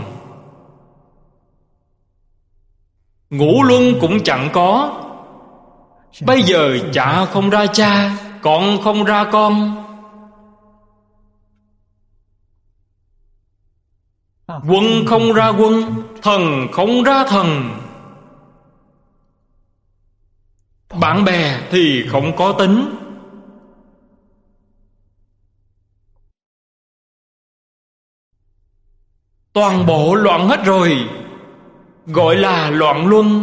Ngũ luân cũng chẳng có. Bây giờ cha không ra cha, con không ra con. Quân không ra quân, thần không ra thần. Bạn bè thì không có tính. Toàn bộ loạn hết rồi, gọi là loạn luân.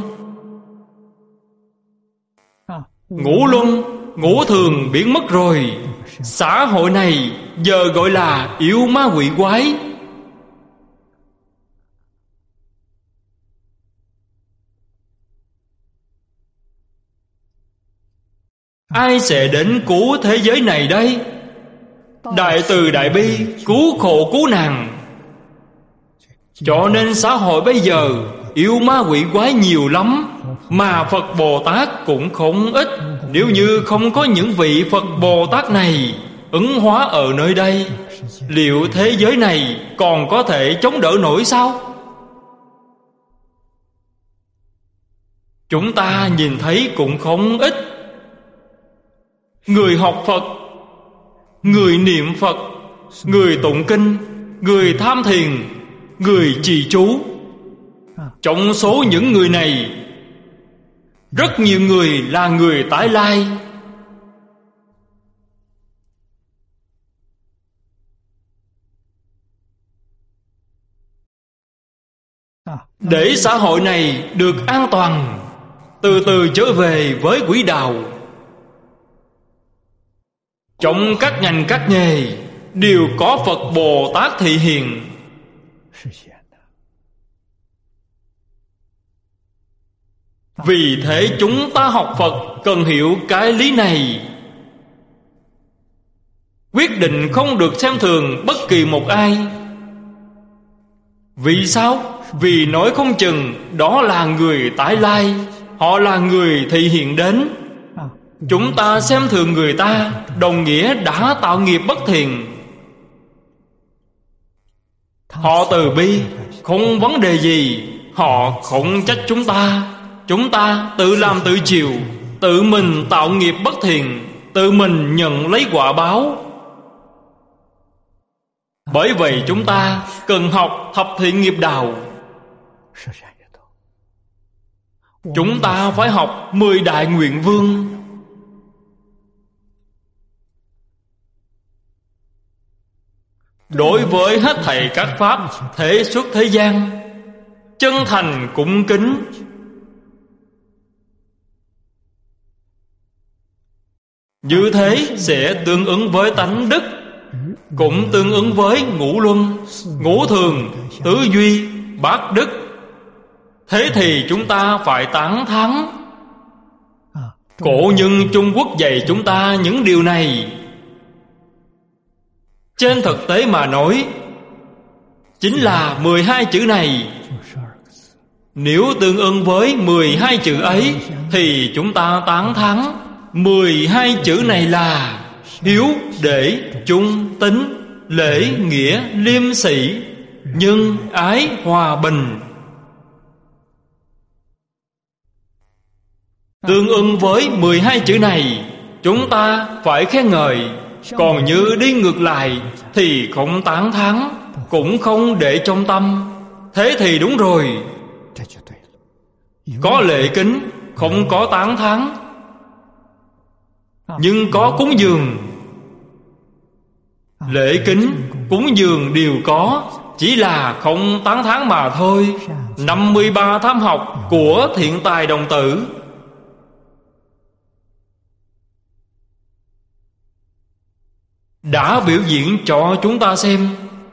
Ngũ luân, ngũ thường biến mất rồi. Xã hội này giờ gọi là yêu ma quỷ quái. Ai sẽ đến cứu thế giới này đây? Đại từ đại bi, cứu khổ cứu nạn. Cho nên xã hội bây giờ yêu ma quỷ quái nhiều lắm, mà Phật Bồ Tát cũng không ít. Nếu như không có những vị Phật Bồ Tát này ứng hóa ở nơi đây, liệu thế giới này còn có thể chống đỡ nổi sao? Chúng ta nhìn thấy cũng không ít. Người học Phật, người niệm Phật, người tụng kinh, người tham thiền, người trì chú. Trong số những người này, rất nhiều người là người tái lai. Để xã hội này được an toàn, từ từ trở về với quỹ đạo. Trong các ngành các nghề đều có Phật Bồ Tát thị hiện. Vì thế chúng ta học Phật cần hiểu cái lý này. Quyết định không được xem thường bất kỳ một ai. Vì sao? Vì nói không chừng đó là người tái lai. Họ Họ là người thị hiện đến. Chúng ta xem thường người ta, đồng nghĩa đã tạo nghiệp bất thiện. Họ từ bi, không vấn đề gì. Họ không trách chúng ta. Chúng ta tự làm tự chịu, tự mình tạo nghiệp bất thiện, tự mình nhận lấy quả báo. Bởi vậy chúng ta cần học thập thiện nghiệp đạo. Chúng ta phải học mười đại nguyện vương. Đối với hết thảy các pháp thể xuất thế gian, chân thành cung kính. Như thế sẽ tương ứng với tánh đức, cũng tương ứng với ngũ luân, ngũ thường, tứ duy, bát đức. Thế thì chúng ta phải tán thán. Cổ nhân Trung Quốc dạy chúng ta những điều này. Trên thực tế mà nói, chính là mười hai chữ này. Nếu tương ứng với mười hai chữ ấy, thì chúng ta tán thán mười hai chữ này là hiếu, đệ, trung, tín, lễ, nghĩa, liêm sĩ, nhân, ái, hòa bình. Tương ứng với mười hai chữ này, chúng ta phải khen ngợi. Còn như đi ngược lại thì không tán thán, cũng không để trong tâm. Thế thì đúng rồi. Có lễ kính, không có tán thán, nhưng có cúng dường. Lễ kính, cúng dường đều có, chỉ là không tán thán mà thôi. Năm mươi ba tham học của Thiện Tài đồng tử đã biểu diễn cho chúng ta xem.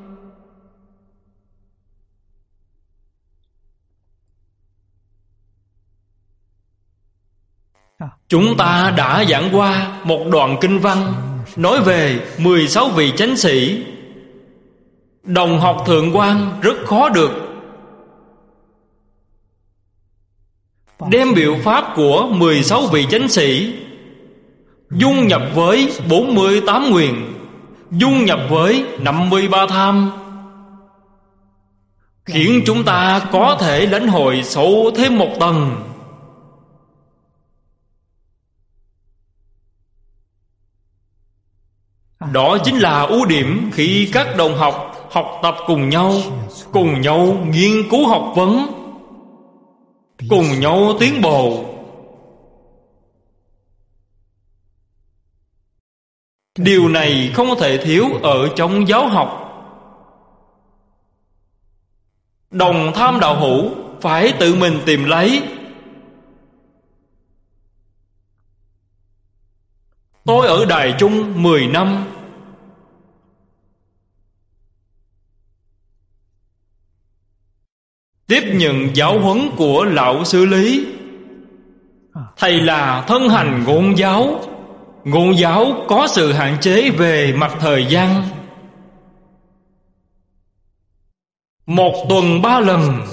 Chúng ta đã giảng qua một đoạn kinh văn nói về mười sáu vị chánh sĩ. Đồng học thượng quan rất khó được. Đem biểu pháp của mười sáu vị chánh sĩ dung nhập với bốn mươi tám nguyện, dung nhập với năm mươi ba tham, khiến chúng ta có thể lãnh hội sâu thêm một tầng. Đó chính là ưu điểm khi các đồng học học tập cùng nhau, cùng nhau nghiên cứu học vấn, cùng nhau tiến bộ. Điều này không thể thiếu ở trong giáo học. Đồng tham đạo hữu phải tự mình tìm lấy. Tôi ở Đài Trung mười năm. Tiếp nhận giáo huấn của Lão Sư Lý. Thầy là thân hành ngôn giáo. Ngôn giáo có sự hạn chế về mặt thời gian. Một tuần ba lần.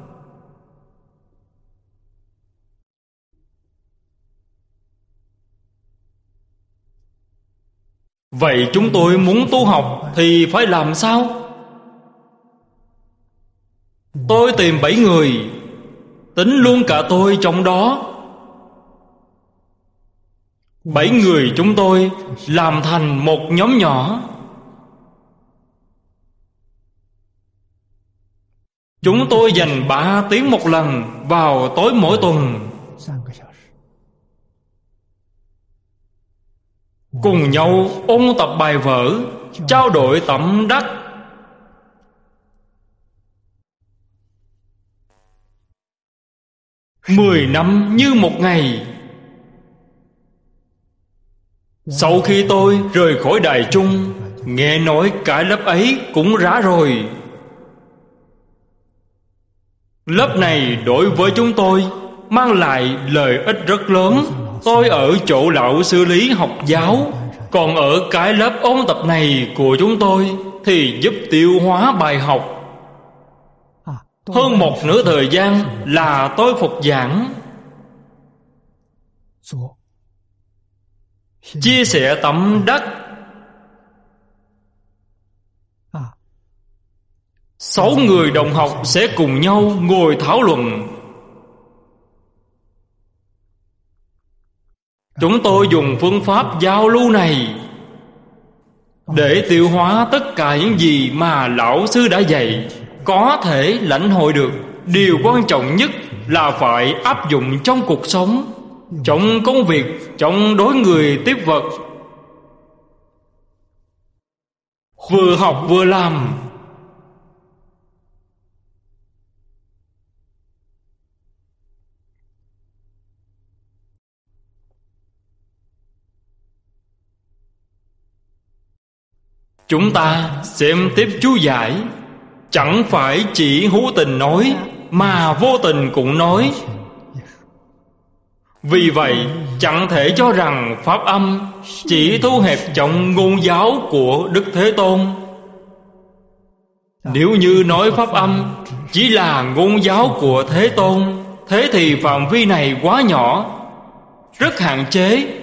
Vậy chúng tôi muốn tu học thì phải làm sao? Tôi tìm bảy người, tính luôn cả tôi trong đó. Bảy người chúng tôi làm thành một nhóm nhỏ. Chúng tôi dành ba tiếng một lần vào tối mỗi tuần, cùng nhau ôn tập bài vở, trao đổi tâm đắc. Mười năm như một ngày. Sau khi tôi rời khỏi Đài Trung, nghe nói cái lớp ấy cũng rã rồi. Lớp này đối với chúng tôi mang lại lợi ích rất lớn. Tôi ở chỗ Lão Sư Lý học giáo, còn ở cái lớp ôn tập này của chúng tôi thì giúp tiêu hóa bài học. Hơn một nửa thời gian là tôi phục giảng. chia sẻ tâm đắc. Sáu người đồng học sẽ cùng nhau ngồi thảo luận. Chúng tôi dùng phương pháp giao lưu này để tiêu hóa tất cả những gì mà lão sư đã dạy, có thể lãnh hội được. Điều quan trọng nhất là phải áp dụng trong cuộc sống, trong công việc, trong đối người tiếp vật. Vừa học vừa làm. Chúng ta xem tiếp chú giải. Chẳng phải chỉ hữu tình nói, mà vô tình cũng nói. Vì vậy, chẳng thể cho rằng Pháp âm chỉ thu hẹp trong ngôn giáo của Đức Thế Tôn. Nếu như nói Pháp âm chỉ là ngôn giáo của Thế Tôn, thế thì phạm vi này quá nhỏ, rất hạn chế.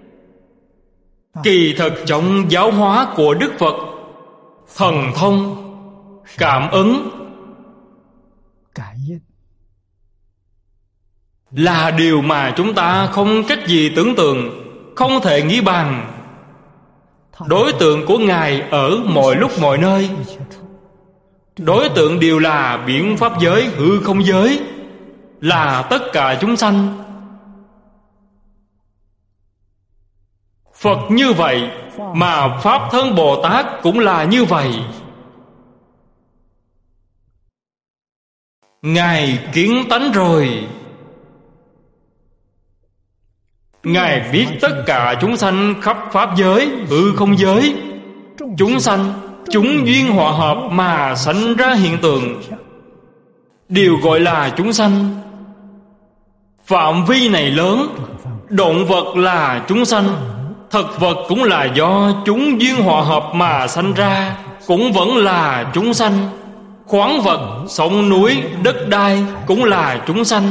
Kỳ thực trong giáo hóa của Đức Phật, thần thông, cảm ứng là điều mà chúng ta không cách gì tưởng tượng, không thể nghĩ bàn. Đối tượng của Ngài ở mọi lúc mọi nơi. Đối tượng đều là biển pháp giới, hư không giới, là tất cả chúng sanh. Phật như vậy, mà Pháp Thân Bồ Tát cũng là như vậy. Ngài kiến tánh rồi. Ngài biết tất cả chúng sanh khắp pháp giới, hư không giới. Chúng sanh, chúng duyên hòa hợp mà sanh ra hiện tượng, đều gọi là chúng sanh. Phạm vi này lớn. Động vật là chúng sanh, thực vật cũng là do chúng duyên hòa hợp mà sanh ra, cũng vẫn là chúng sanh. Khoáng vật, sông núi, đất đai cũng là chúng sanh.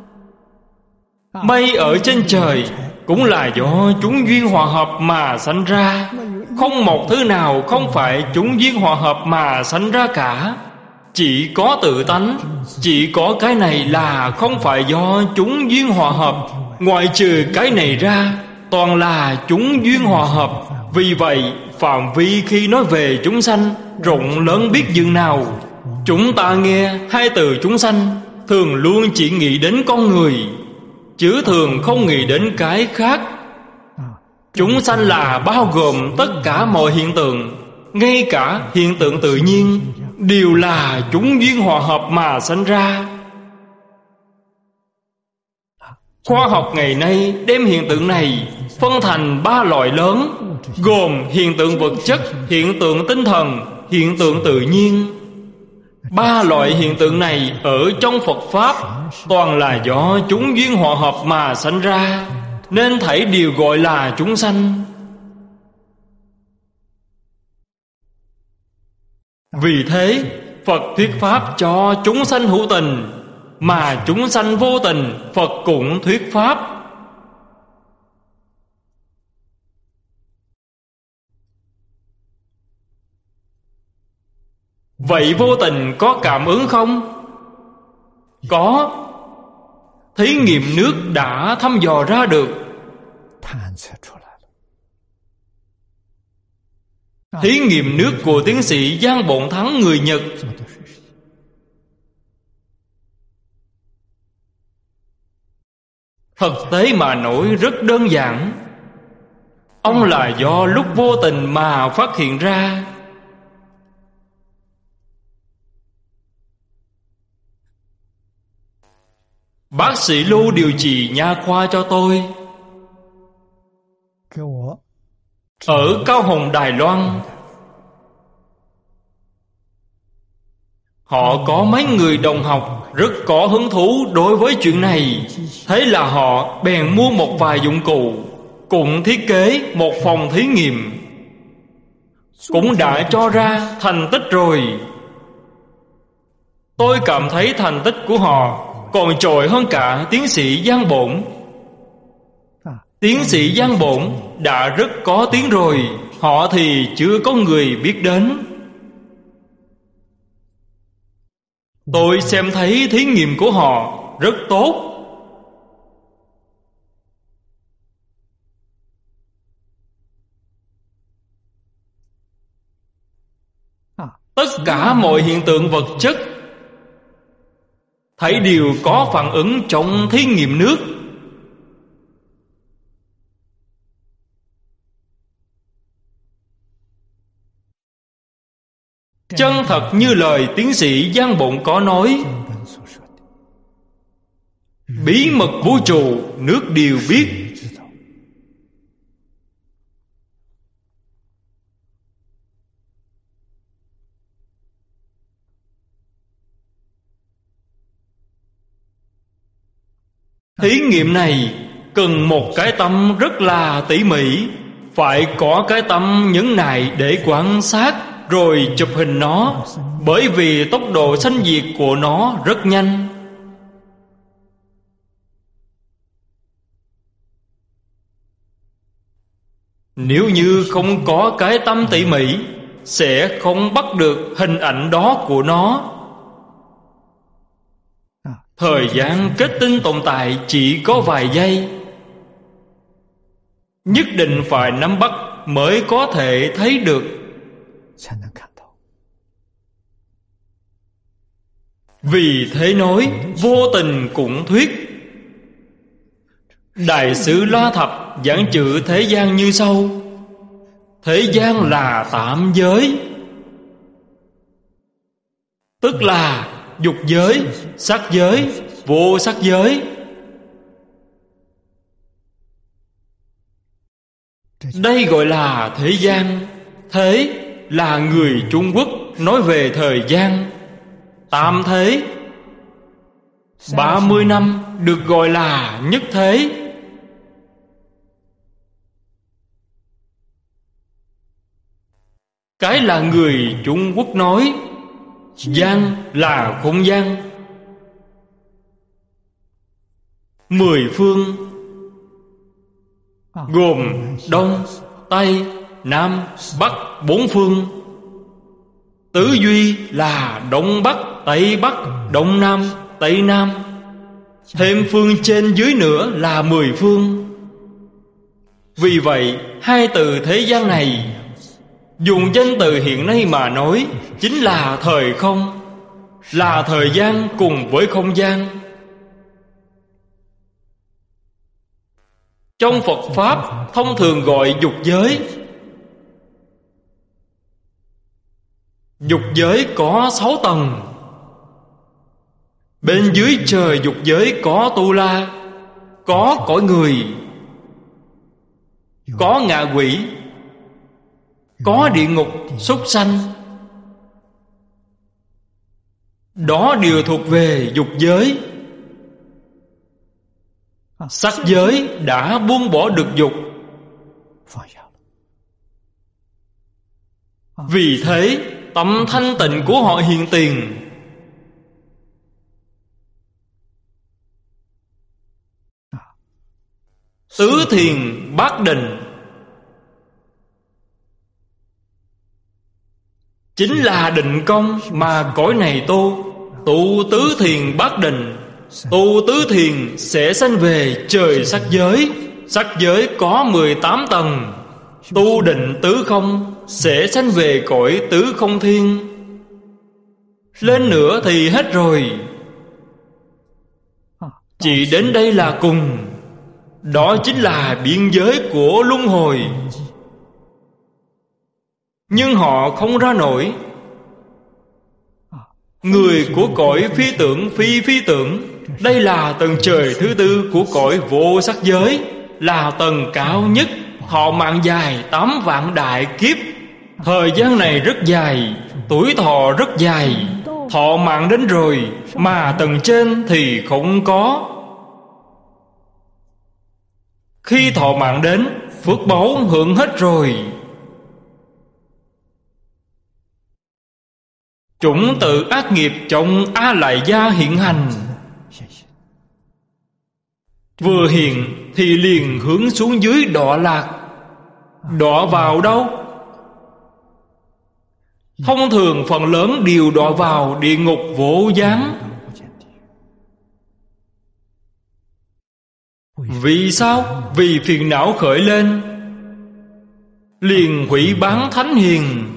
Mây ở trên trời cũng là do chúng duyên hòa hợp mà sanh ra. Không một thứ nào không phải chúng duyên hòa hợp mà sanh ra cả. Chỉ có tự tánh, chỉ có cái này là không phải do chúng duyên hòa hợp. Ngoại trừ cái này ra, toàn là chúng duyên hòa hợp. Vì vậy, phạm vi khi nói về chúng sanh rộng lớn biết dường nào. Chúng ta nghe hai từ chúng sanh, thường luôn chỉ nghĩ đến con người, chứ thường không nghĩ đến cái khác. Chúng sanh là bao gồm tất cả mọi hiện tượng, ngay cả hiện tượng tự nhiên, đều là chúng duyên hòa hợp mà sanh ra. Khoa học ngày nay đem hiện tượng này phân thành ba loại lớn, gồm hiện tượng vật chất, hiện tượng tinh thần, hiện tượng tự nhiên. Ba loại hiện tượng này ở trong Phật Pháp toàn là do chúng duyên hòa hợp mà sanh ra, nên thảy đều gọi là chúng sanh. Vì thế, Phật thuyết Pháp cho chúng sanh hữu tình, mà chúng sanh vô tình, Phật cũng thuyết Pháp. Vậy vô tình có cảm ứng không? Có. Thí nghiệm nước đã thăm dò ra được. Thí nghiệm nước của tiến sĩ Giang Bộn Thắng người Nhật. Thực tế mà nói rất đơn giản. Ông là do lúc vô tình mà phát hiện ra. Bác sĩ Lưu điều trị nha khoa cho tôi ở Cao Hùng, Đài Loan. Họ có mấy người đồng học rất có hứng thú đối với chuyện này. Thế là họ bèn mua một vài dụng cụ, cũng thiết kế một phòng thí nghiệm, cũng đã cho ra thành tích rồi. Tôi cảm thấy thành tích của họ còn trội hơn cả tiến sĩ Giang Bổn. Tiến sĩ Giang Bổn đã rất có tiếng rồi, họ thì chưa có người biết đến. Tôi xem thấy thí nghiệm của họ rất tốt. Tất cả mọi hiện tượng vật chất thấy đều có phản ứng trong thí nghiệm nước. Chân thật như lời tiến sĩ Giang Bổn có nói, bí mật vũ trụ nước đều biết. Thí nghiệm này cần một cái tâm rất là tỉ mỉ, phải có cái tâm nhẫn nại để quan sát rồi chụp hình nó, bởi vì tốc độ sanh diệt của nó rất nhanh. Nếu như không có cái tâm tỉ mỉ, sẽ không bắt được hình ảnh đó của nó. Thời gian kết tinh tồn tại chỉ có vài giây, nhất định phải nắm bắt mới có thể thấy được. Vì thế nói vô tình cũng thuyết. Đại sư La Thập giảng chữ thế gian như sau: thế gian là tạm giới, tức là dục giới, sắc giới, vô sắc giới. Đây gọi là thế gian. Thế là người Trung Quốc nói về thời gian. Tam thế, ba mươi năm được gọi là nhất thế. Cái là người Trung Quốc nói. Gian là không gian. Mười phương gồm Đông, Tây, Nam, Bắc bốn phương. Tứ duy là Đông Bắc, Tây Bắc, Đông Nam, Tây Nam. Thêm phương trên dưới nữa là mười phương. Vì vậy hai từ thế gian này, dùng danh từ hiện nay mà nói, chính là thời không, là thời gian cùng với không gian. Trong Phật Pháp thông thường gọi dục giới. Dục giới có sáu tầng. Bên dưới trời dục giới có Tu La, có cõi người, có ngạ quỷ, có địa ngục, súc sanh. Đó đều thuộc về dục giới. Sắc giới đã buông bỏ được dục. Vì thế tâm thanh tịnh của họ hiện tiền. Tứ thiền bát định chính là định công mà cõi này tu. Tu tứ thiền bát định, tu tứ thiền sẽ sanh về trời sắc giới. Sắc giới có mười tám tầng. Tu định tứ không sẽ sanh về cõi tứ không thiên. Lên nữa thì hết rồi. Chỉ đến đây là cùng. Đó chính là biên giới của luân hồi. Nhưng họ không ra nổi. Người của cõi phi tưởng phi phi tưởng, đây là tầng trời thứ tư của cõi vô sắc giới, là tầng cao nhất. Thọ mạng dài tám vạn đại kiếp. Thời gian này rất dài, tuổi thọ rất dài. Thọ mạng đến rồi, mà tầng trên thì không có. Khi thọ mạng đến, phước báu hưởng hết rồi. Chủng tự ác nghiệp trong A Lại Gia hiện hành. Vừa hiện thì liền hướng xuống dưới đọa lạc. Đọa vào đâu? Thông thường phần lớn đều đọa vào địa ngục vô gián. Vì sao? Vì phiền não khởi lên, liền hủy bán thánh hiền.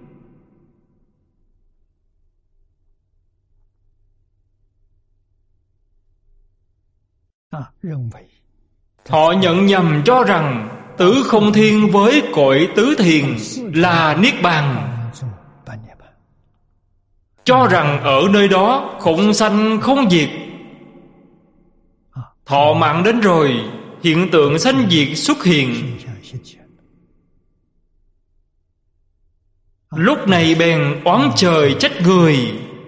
Họ nhận nhầm cho rằng tứ không thiên với cõi tứ thiền là niết bàn, cho rằng ở nơi đó không sanh không diệt. Thọ mạng đến rồi, hiện tượng sanh diệt xuất hiện. Lúc này bèn oán trời trách người,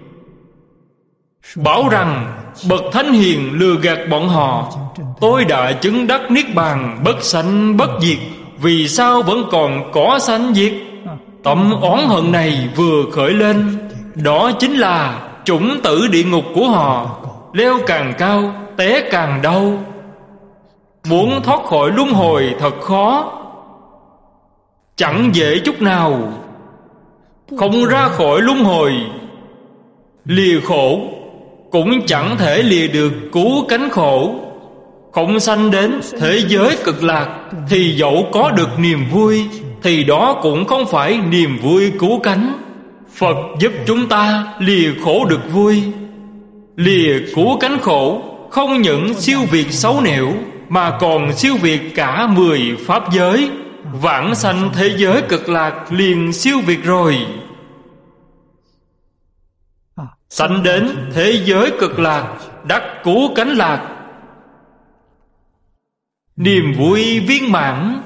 bảo rằng bậc thánh hiền lừa gạt bọn họ. Tôi đã chứng đắc niết bàn bất sanh bất diệt, vì sao vẫn còn có sanh diệt? Tâm oán hận này vừa khởi lên, đó chính là chủng tử địa ngục của họ. Leo càng cao, té càng đau. Muốn thoát khỏi luân hồi thật khó, chẳng dễ chút nào. Không ra khỏi luân hồi, lìa khổ cũng chẳng thể lìa được cứu cánh khổ. Không sanh đến thế giới cực lạc, thì dẫu có được niềm vui, thì đó cũng không phải niềm vui cứu cánh. Phật giúp chúng ta lìa khổ được vui, lìa cứu cánh khổ. Không những siêu việt xấu nẻo, mà còn siêu việt cả mười pháp giới. Vãng sanh thế giới cực lạc liền siêu việt rồi. Sanh đến thế giới cực lạc, đắc cứu cánh lạc, niềm vui viên mãn.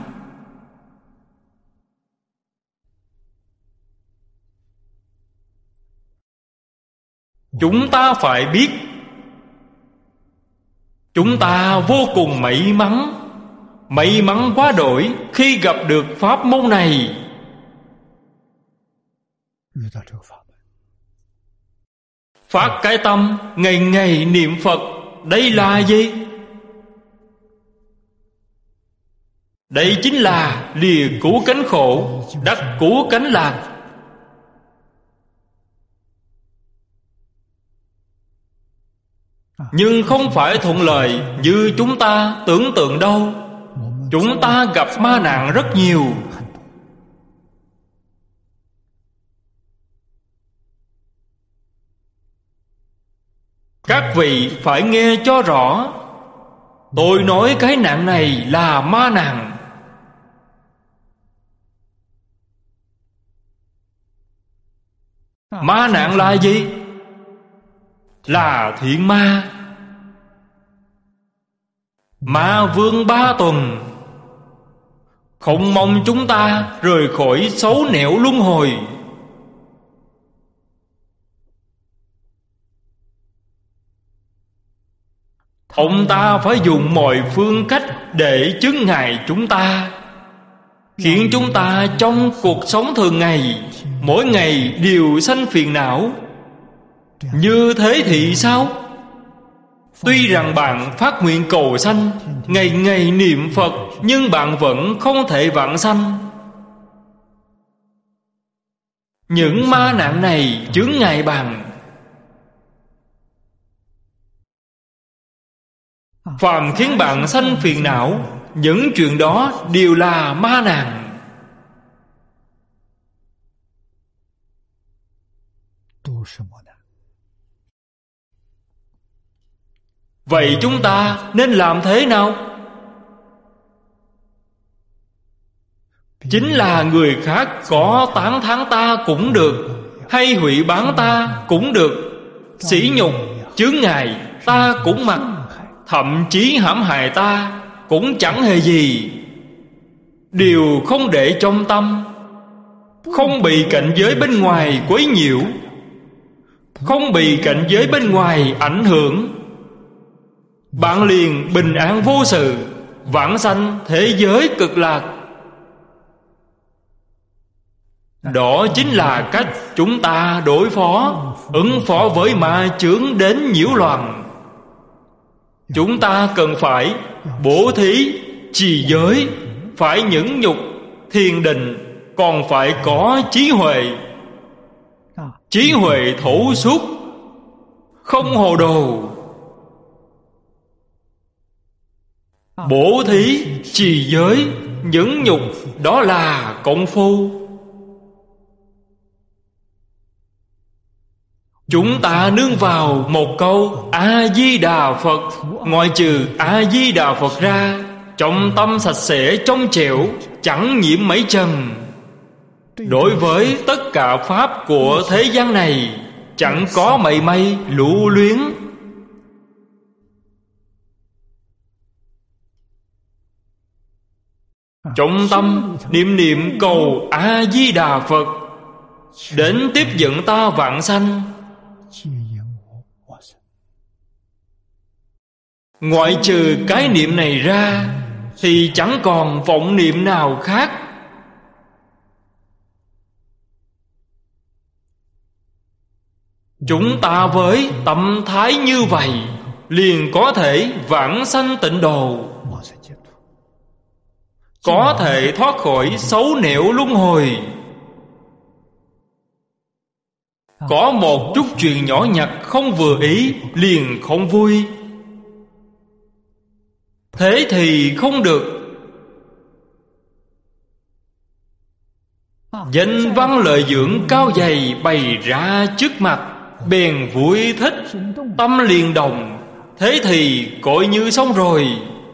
Chúng ta phải biết, chúng ta vô cùng may mắn, may mắn quá đổi khi gặp được pháp môn này. Phát cái tâm ngày ngày niệm Phật. Đây là gì? Đây chính là lìa cứu cánh khổ, đắc cứu cánh lạc. Nhưng không phải thuận lợi như chúng ta tưởng tượng đâu. Chúng ta gặp ma nạn rất nhiều. Các vị phải nghe cho rõ. Tôi nói cái nạn này là ma nạn. Ma nạn là gì? Là thiện ma, ma vương ba tuần, không mong chúng ta rời khỏi xấu nẻo luân hồi. Ông ta phải dùng mọi phương cách để chướng ngại chúng ta, khiến chúng ta trong cuộc sống thường ngày mỗi ngày đều sanh phiền não. Như thế thì sao? Tuy rằng bạn phát nguyện cầu sanh, ngày ngày niệm Phật, nhưng bạn vẫn không thể vãng sanh. Những ma nạn này chướng ngại bạn. Phàm khiến bạn sanh phiền não, những chuyện đó đều là ma nạn. Vậy chúng ta nên làm thế nào? Chính là người khác có tán thán ta cũng được, hay hủy bán ta cũng được, sỉ nhục, chướng ngại ta cũng mặc, thậm chí hãm hại ta cũng chẳng hề gì. Đều không để trong tâm, không bị cảnh giới bên ngoài quấy nhiễu, không bị cảnh giới bên ngoài ảnh hưởng, bạn liền bình an vô sự, vãng sanh thế giới cực lạc. Đó chính là cách chúng ta đối phó, ứng phó với ma chướng đến nhiễu loạn. Chúng ta cần phải bố thí, trì giới, phải nhẫn nhục, thiền định, còn phải có trí huệ. Trí huệ thấu suốt, không hồ đồ. Bố thí, trì giới, nhẫn nhục, đó là công phu. Chúng ta nương vào một câu A-di-đà Phật. Ngoại trừ A-di-đà Phật ra, trong tâm sạch sẽ trong trẻo, chẳng nhiễm mấy trần. Đối với tất cả pháp của thế gian này, chẳng có mảy may lưu luyến. Trong tâm niệm niệm cầu A-di-đà Phật, đến tiếp dẫn ta vạn sanh. Ngoại trừ cái niệm này ra, thì chẳng còn vọng niệm nào khác. Chúng ta với tâm thái như vậy, liền có thể vãng sanh tịnh độ, có thể thoát khỏi xấu nẻo luân hồi. Có một chút chuyện nhỏ nhặt không vừa ý, liền không vui. Thế thì không được. Danh văn lợi dưỡng cao dày bày ra trước mặt, bèn vui thích, tâm liền đồng. Thế thì coi như xong rồi.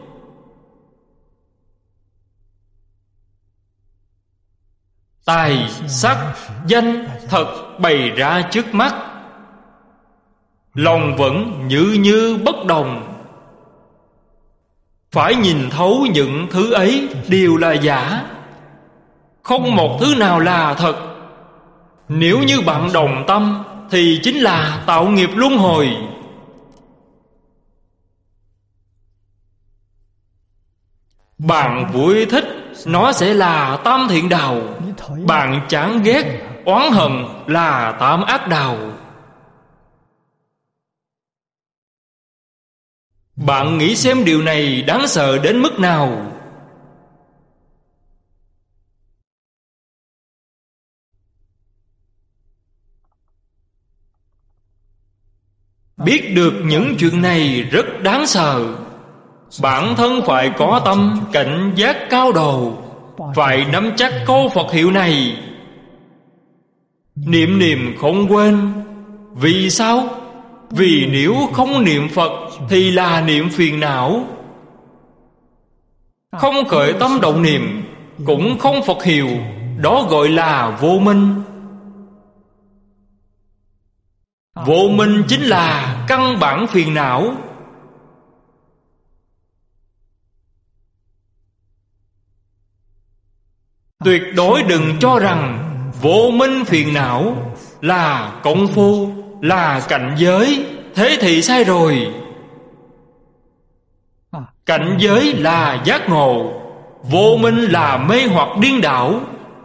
Tài, sắc, danh, thật bày ra trước mắt, lòng vẫn như như bất đồng. Phải nhìn thấu những thứ ấy đều là giả, không một thứ nào là thật. Nếu như bạn đồng tâm, thì chính là tạo nghiệp luân hồi. Bạn vui thích, nó sẽ là tam thiện đạo. Bạn chán ghét, oán hận là tam ác đạo. Bạn nghĩ xem điều này đáng sợ đến mức nào? Biết được những chuyện này rất đáng sợ. Bản thân phải có tâm cảnh giác cao độ, phải nắm chắc câu Phật hiệu này, niệm niệm không quên. Vì sao? Vì nếu không niệm Phật thì là niệm phiền não. Không khởi tâm động niệm, cũng không Phật hiệu, đó gọi là vô minh. Vô minh chính là căn bản phiền não. Tuyệt đối đừng cho rằng vô minh phiền não là công phu, là cảnh giới. Thế thì sai rồi. Cảnh giới là giác ngộ, vô minh là mê hoặc điên đảo.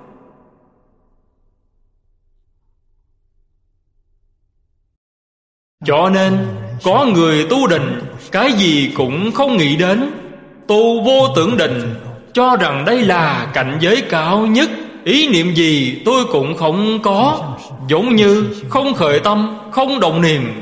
Cho nên có người tu định, cái gì cũng không nghĩ đến. Tu vô tưởng định, cho rằng đây là cảnh giới cao nhất. Ý niệm gì tôi cũng không có, giống như không khởi tâm, không động niệm,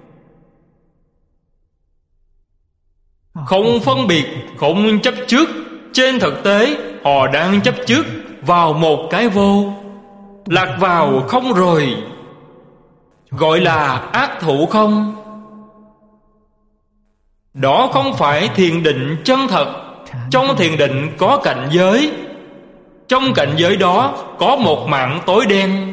không phân biệt, không chấp trước. Trên thực tế họ đang chấp trước vào một cái vô, lạc vào không rồi, gọi là ác thủ không. Đó không phải thiền định chân thật. Trong thiền định có cảnh giới, trong cảnh giới đó có một mảng tối đen.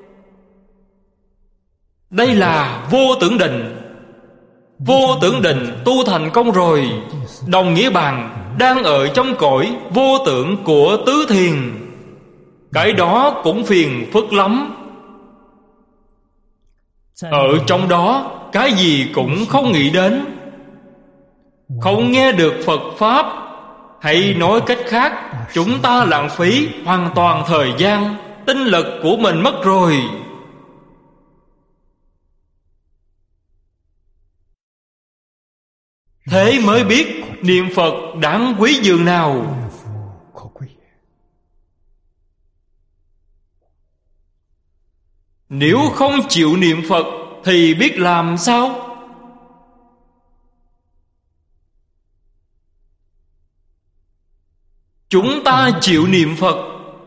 Đây là vô tưởng định. Vô tưởng định tu thành công rồi, đồng nghĩa bạn đang ở trong cõi vô tưởng của tứ thiền. Cái đó cũng phiền phức lắm. Ở trong đó cái gì cũng không nghĩ đến, không nghe được Phật Pháp. Hay nói cách khác, chúng ta lãng phí hoàn toàn thời gian, tinh lực của mình mất rồi. thế mới biết niệm Phật đáng quý dường nào. Nếu không chịu niệm Phật thì biết làm sao? Chúng ta chịu niệm Phật.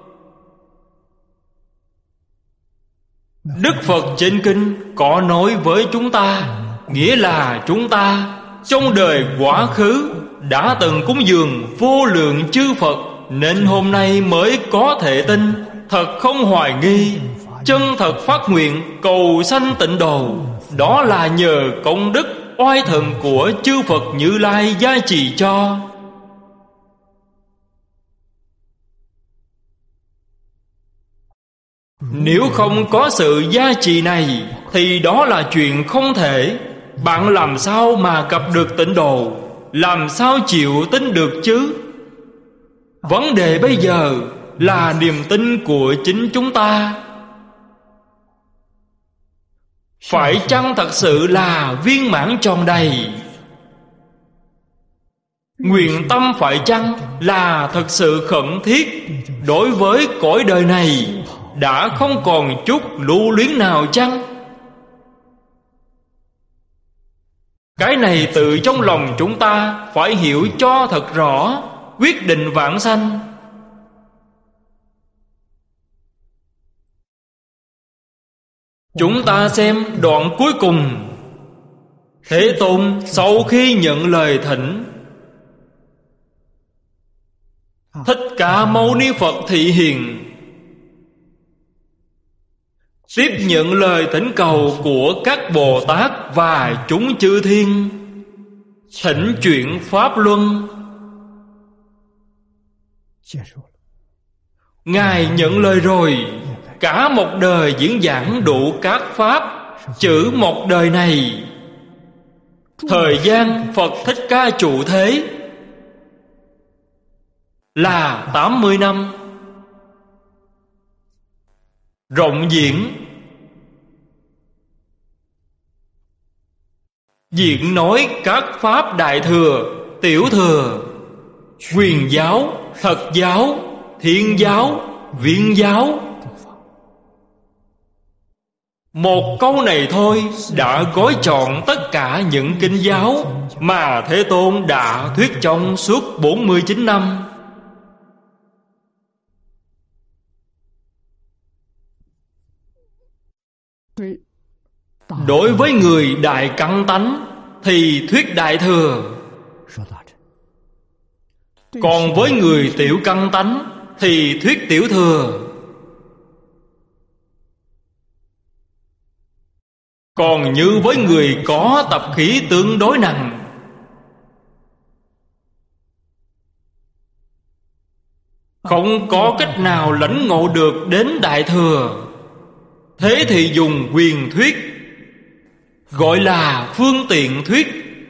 Đức Phật trên kinh có nói với chúng ta, nghĩa là chúng ta trong đời quá khứ đã từng cúng dường vô lượng chư Phật, nên hôm nay mới có thể tin, thật không hoài nghi, chân thật phát nguyện cầu sanh tịnh độ. Đó là nhờ công đức oai thần của chư Phật Như Lai gia trì cho. Nếu không có sự gia trì này thì đó là chuyện không thể. Bạn làm sao mà gặp được tịnh độ? Làm sao chịu tin được chứ? Vấn đề bây giờ là niềm tin của chính chúng ta. Phải chăng thật sự là viên mãn tròn đầy? Nguyện tâm phải chăng là thật sự khẩn thiết đối với cõi đời này, đã không còn chút lưu luyến nào chăng? Cái này tự trong lòng chúng ta phải hiểu cho thật rõ, quyết định vãng sanh. Chúng ta xem đoạn cuối cùng. Thế Tôn sau khi nhận lời thỉnh, Thích Ca Mâu Ni Phật thị hiền, tiếp nhận lời thỉnh cầu của các Bồ Tát và chúng chư thiên, thỉnh chuyển Pháp Luân. Ngài nhận lời rồi. Cả một đời diễn giảng đủ các Pháp, chữ một đời này. Thời gian Phật Thích Ca trụ thế là tám mươi năm. Rộng diễn, diễn nói các Pháp Đại Thừa, Tiểu Thừa, Quyền giáo, Thật giáo, Thiên giáo, Viên giáo. Một câu này thôi đã gói trọn tất cả những kinh giáo mà Thế Tôn đã thuyết trong suốt bốn mươi chín năm. Đối với người đại căn tánh thì thuyết Đại Thừa, còn với người tiểu căn tánh thì thuyết Tiểu Thừa. Còn như với người có tập khí tương đối nặng, không có cách nào lãnh ngộ được đến Đại Thừa, thế thì dùng quyền thuyết, gọi là phương tiện thuyết.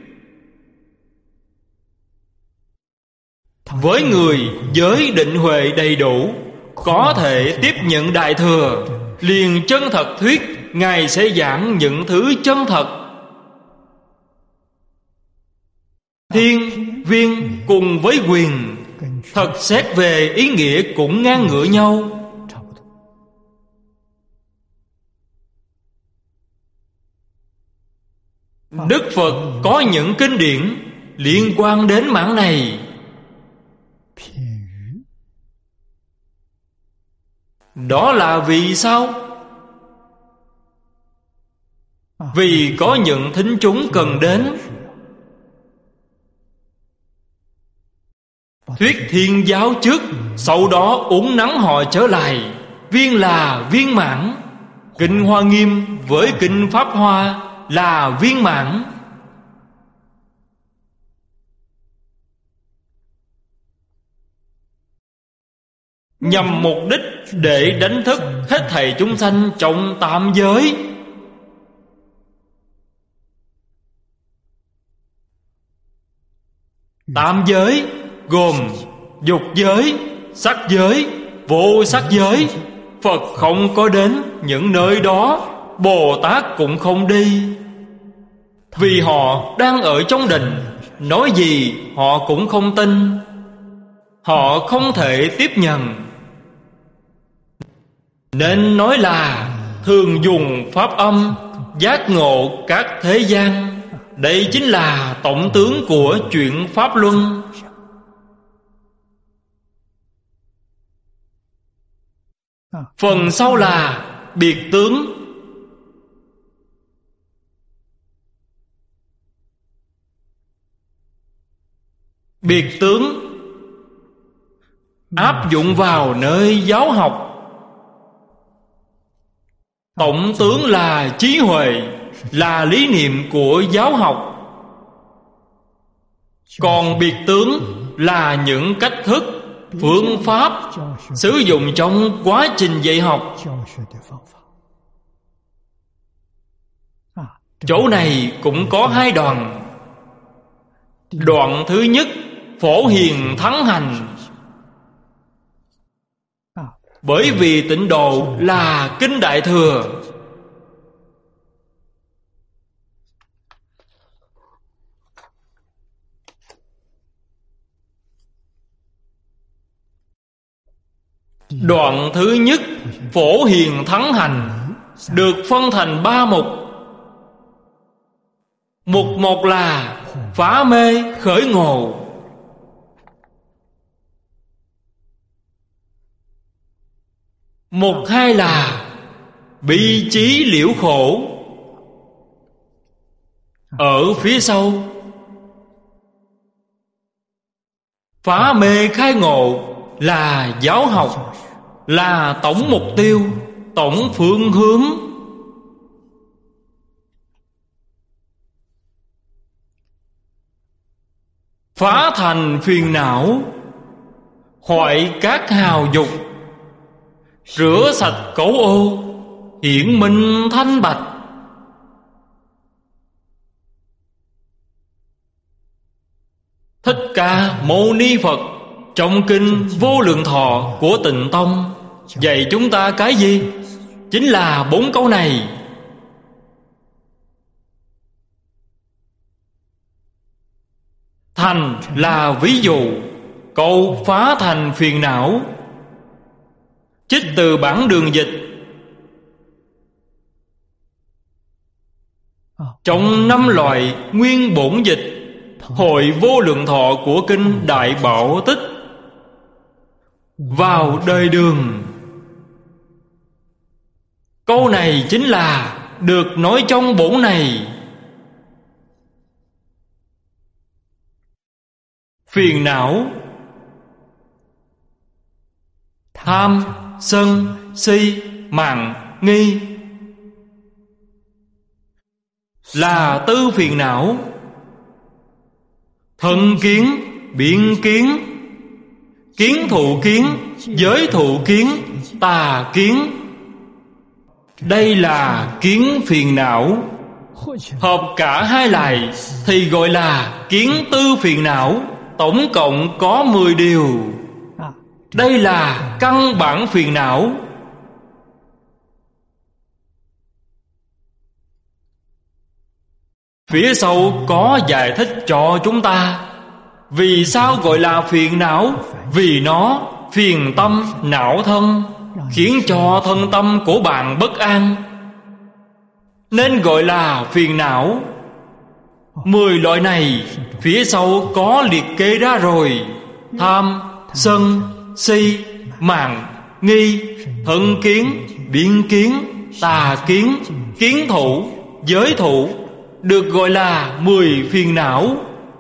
Với người giới định huệ đầy đủ, có thể tiếp nhận Đại Thừa, liền chân thật thuyết. Ngài sẽ giảng những thứ chân thật. Thiên, viên cùng với quyền, thật xét về ý nghĩa cũng ngang ngửa nhau. Đức Phật có những kinh điển liên quan đến mảng này. Đó là vì sao? Vì có những thính chúng cần đến. Thuyết Thiên giáo trước, sau đó uốn nắn họ trở lại. Viên là viên mãn. Kinh Hoa Nghiêm với Kinh Pháp Hoa là viên mãn. Nhằm mục đích để đánh thức hết thảy chúng sanh trong tam giới. Tam giới gồm dục giới, sắc giới, vô sắc giới. Phật không có đến những nơi đó, Bồ Tát cũng không đi, vì họ đang ở trong đình, nói gì họ cũng không tin. Họ không thể tiếp nhận, nên nói là thường dùng pháp âm giác ngộ các thế gian. Đây chính là tổng tướng của chuyện Pháp Luân. Phần sau là biệt tướng. Biệt tướng áp dụng vào nơi giáo học. Tổng tướng là trí huệ, là lý niệm của giáo học. Còn biệt tướng là những cách thức, phương pháp sử dụng trong quá trình dạy học. Chỗ này cũng có hai đoạn. Đoạn thứ nhất, phổ hiền thắng hành. Bởi vì tịnh độ là kinh Đại Thừa. Đoạn thứ nhất, phổ hiền thắng hành, được phân thành ba mục. Mục một là phá mê khởi ngộ. Mục hai là bi chí liễu khổ. Ở phía sau, phá mê khai ngộ là giáo học, là tổng mục tiêu, tổng phương hướng. Phá thành phiền não, hoại các hào dục, rửa sạch cấu ô, hiển minh thanh bạch. Thích Ca Mâu Ni Phật trong kinh Vô Lượng Thọ của Tịnh Tông dạy chúng ta cái gì? Chính là bốn câu này. Thành là ví dụ, câu phá thành phiền não trích từ bản đường dịch. Trong năm loại nguyên bổn dịch Hội Vô Lượng Thọ của kinh Đại Bảo Tích. Vào đời Đường, câu này chính là được nói trong bổn này. Phiền não, tham, sân, si, mạn, nghi là tư phiền não. Thân kiến, biện kiến, kiến thụ kiến, giới thụ kiến, tà kiến, đây là kiến phiền não. Hợp cả hai lại thì gọi là kiến tư phiền não. Tổng cộng có mười điều. Đây là căn bản phiền não. Phía sau có giải thích cho chúng ta vì sao gọi là phiền não. Vì nó phiền tâm não thân, khiến cho thân tâm của bạn bất an, nên gọi là phiền não. Mười loại này phía sau có liệt kê ra rồi. Tham, sân, si, mạn, nghi, thân kiến, biện kiến, tà kiến, kiến thủ, giới thủ, được gọi là mười phiền não.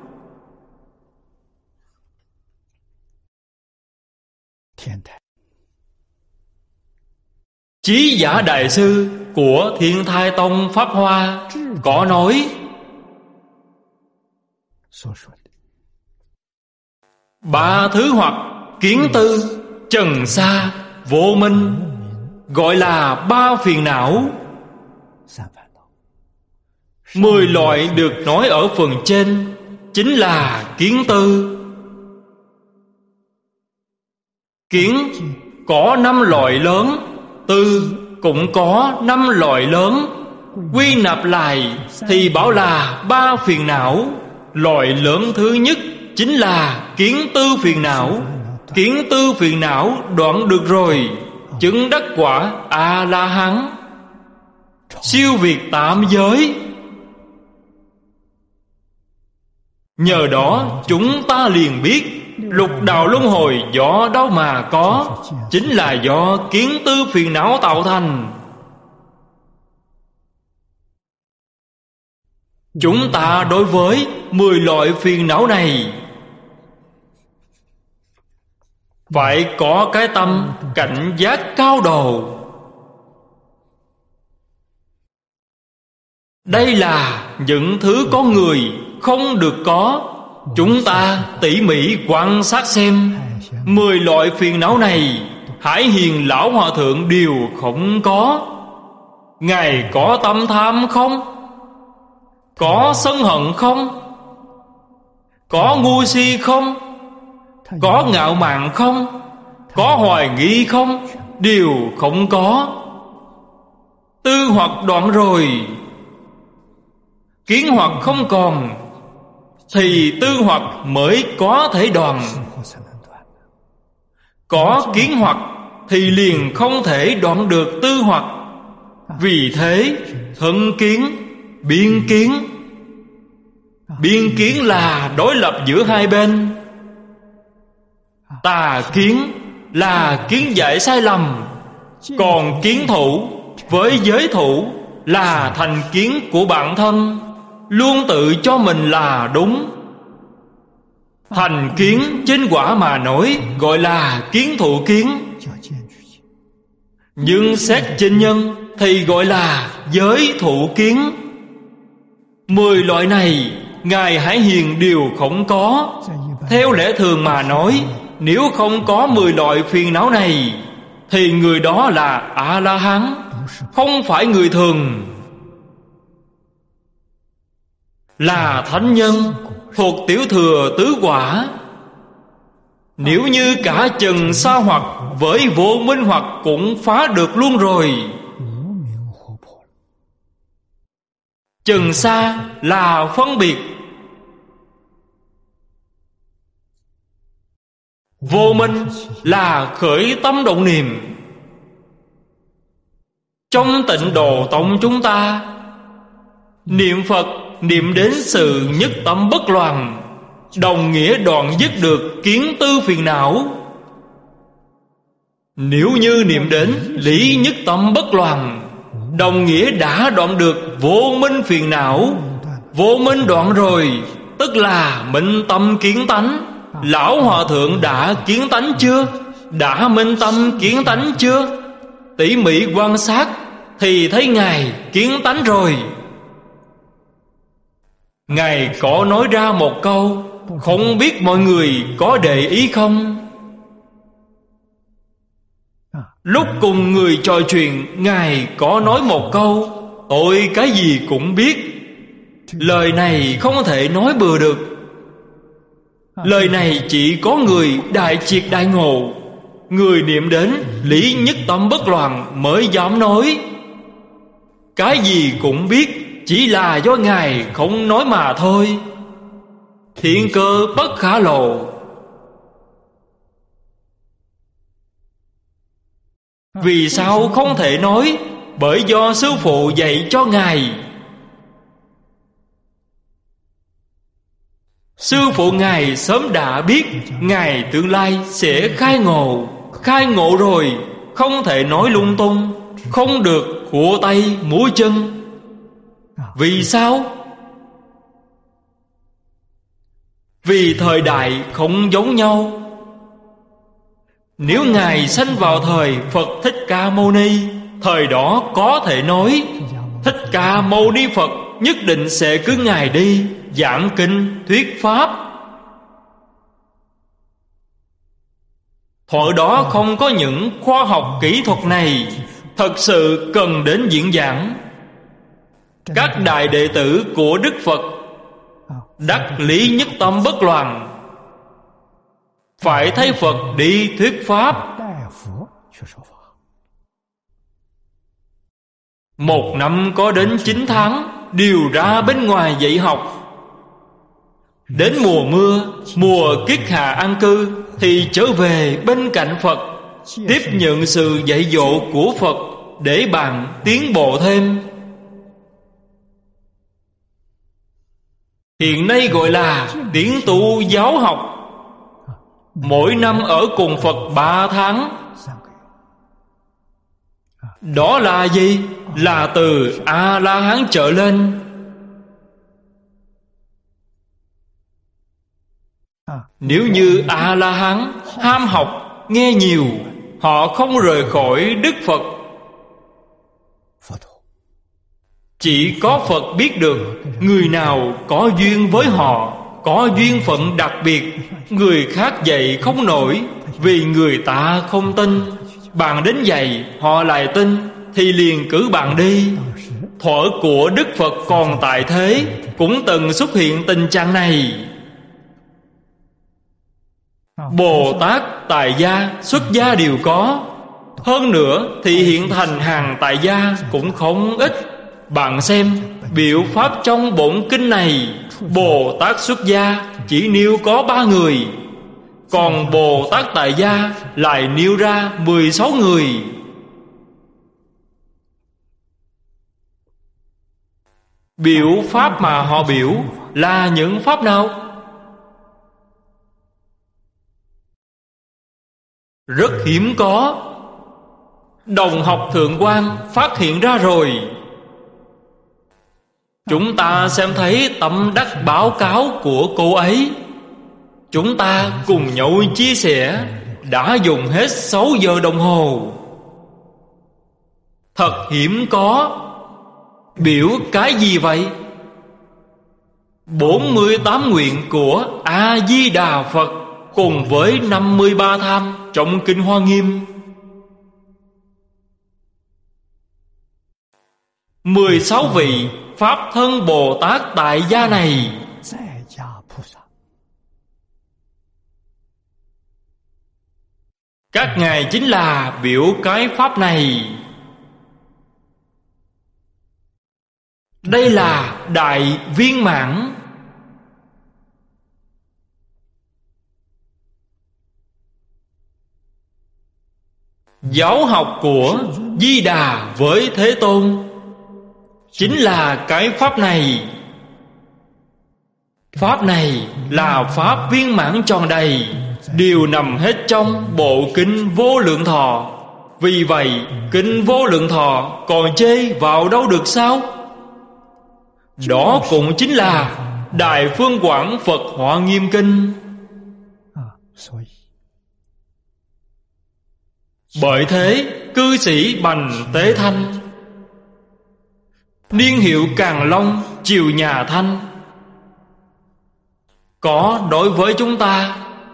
Chí Giả Đại Sư của Thiên Thai Tông Pháp Hoa có nói: ba thứ hoặc kiến tư, trần sa, vô minh, gọi là ba phiền não. Mười loại được nói ở phần trên chính là kiến tư. Kiến có năm loại lớn, tư cũng có năm loại lớn. Quy nạp lại thì bảo là ba phiền não, Loại lớn thứ nhất chính là kiến tư phiền não. Kiến tư phiền não đoạn được rồi, chứng đắc quả A-la-hán, siêu việt tạm giới. Nhờ đó chúng ta liền biết lục đạo luân hồi do đâu mà có, chính là do kiến tư phiền não tạo thành. Chúng ta đối với mười loại phiền não này phải có cái tâm cảnh giác cao độ. Đây là những thứ con người không được có. Chúng ta tỉ mỉ quan sát xem, mười loại phiền não này Hải Hiền Lão Hòa Thượng đều không có. Ngài có tâm tham không? Có sân hận không? Có ngu si không? Có ngạo mạn không? Có hoài nghi không? Đều không có. Tư hoặc đoạn rồi, kiến hoặc không còn, thì tư hoặc mới có thể đoạn. Có kiến hoặc thì liền không thể đoạn được tư hoặc. Vì thế thân kiến, biên kiến. Biên kiến là đối lập giữa hai bên. Tà kiến là kiến giải sai lầm, còn kiến thủ với giới thủ là thành kiến của bản thân, luôn tự cho mình là đúng. Thành kiến trên quả mà nói gọi là kiến thụ kiến, nhưng xét trên nhân thì gọi là giới thụ kiến. Mười loại này Ngài Hải Hiền đều không có. Theo lẽ thường mà nói, nếu không có mười loại phiền não này thì người đó là A-la-hán, không phải người thường, là thánh nhân thuộc tiểu thừa tứ quả. Nếu như cả trần sa hoặc với vô minh hoặc cũng phá được luôn rồi. Trần sa là phân biệt, vô minh là khởi tâm động niệm. Trong Tịnh Độ Tông chúng ta, niệm Phật niệm đến sự nhất tâm bất loạn, đồng nghĩa đoạn dứt được kiến tư phiền não. Nếu như niệm đến lý nhất tâm bất loạn, đồng nghĩa đã đoạn được vô minh phiền não. Vô minh đoạn rồi, tức là minh tâm kiến tánh. Lão Hòa Thượng đã kiến tánh chưa? Đã minh tâm kiến tánh chưa? Tỉ mỉ quan sát thì thấy Ngài kiến tánh rồi. Ngài có nói ra một câu, không biết mọi người có để ý không? Lúc cùng người trò chuyện, Ngài có nói một câu: tôi cái gì cũng biết. Lời này không thể nói bừa được. Lời này chỉ có người đại triệt đại ngộ, người niệm đến lý nhất tâm bất loạn mới dám nói. Cái gì cũng biết chỉ là do Ngài không nói mà thôi. Thiện cơ bất khả lộ. Vì sao không thể nói? Bởi do sư phụ dạy cho Ngài. Sư phụ Ngài sớm đã biết Ngài tương lai sẽ khai ngộ. Khai ngộ rồi không thể nói lung tung, không được khua tay múa chân. Vì sao? Vì thời đại không giống nhau. Nếu Ngài sanh vào thời Phật Thích Ca Mâu Ni, thời đó có thể nói Thích Ca Mâu Ni Phật nhất định sẽ cứ Ngài đi giảng kinh thuyết pháp. Thời đó không có những khoa học kỹ thuật này, thật sự cần đến diễn giảng. Các đại đệ tử của Đức Phật đắc lý nhất tâm bất loạn, phải thấy Phật đi thuyết pháp. Một năm có đến chín tháng đều ra bên ngoài dạy học. Đến mùa mưa, mùa kiết hạ an cư, thì trở về bên cạnh Phật, tiếp nhận sự dạy dỗ của Phật để bạn tiến bộ thêm. Hiện nay gọi là tiến tu giáo học. Mỗi năm ở cùng Phật ba tháng. Đó là gì? Là từ A-la-hán trở lên. Nếu như A-la-hán ham học, nghe nhiều, họ không rời khỏi Đức Phật. Chỉ có Phật biết được người nào có duyên với họ, có duyên phận đặc biệt, người khác dạy không nổi, vì người ta không tin. Bạn đến dạy, họ lại tin, thì liền cử bạn đi. Thuở của Đức Phật còn tại thế, cũng từng xuất hiện tình trạng này. Bồ Tát tại gia, xuất gia đều có. Hơn nữa thì hiện thành hàng tại gia cũng không ít. Bạn xem, biểu pháp trong bổn kinh này, Bồ Tát xuất gia chỉ nêu có ba người, còn Bồ Tát tại gia lại nêu ra mười sáu người. Biểu pháp mà họ biểu là những pháp nào? Rất hiếm có. Đồng học Thượng Quan phát hiện ra rồi. Chúng ta xem thấy tâm đắc báo cáo của cô ấy. Chúng ta cùng nhau chia sẻ. Đã dùng hết sáu giờ đồng hồ. Thật hiếm có. Biểu cái gì vậy? bốn mươi tám nguyện của A-di-đà Phật cùng với năm mươi ba tham trong Kinh Hoa Nghiêm. mười sáu vị Pháp thân Bồ Tát tại gia này, các ngài chính là biểu cái pháp này. Đây là đại viên mãn. Giáo học của Di Đà với Thế Tôn chính là cái pháp này. Pháp này là pháp viên mãn tròn đầy, đều nằm hết trong bộ Kinh Vô Lượng Thọ. Vì vậy Kinh Vô Lượng Thọ còn chê vào đâu được sao? Đó cũng chính là Đại Phương Quảng Phật Hoa Nghiêm Kinh. Bởi thế cư sĩ Bành Tế Thanh, niên hiệu Càn Long, Triều Nhà Thanh, có đối với chúng ta.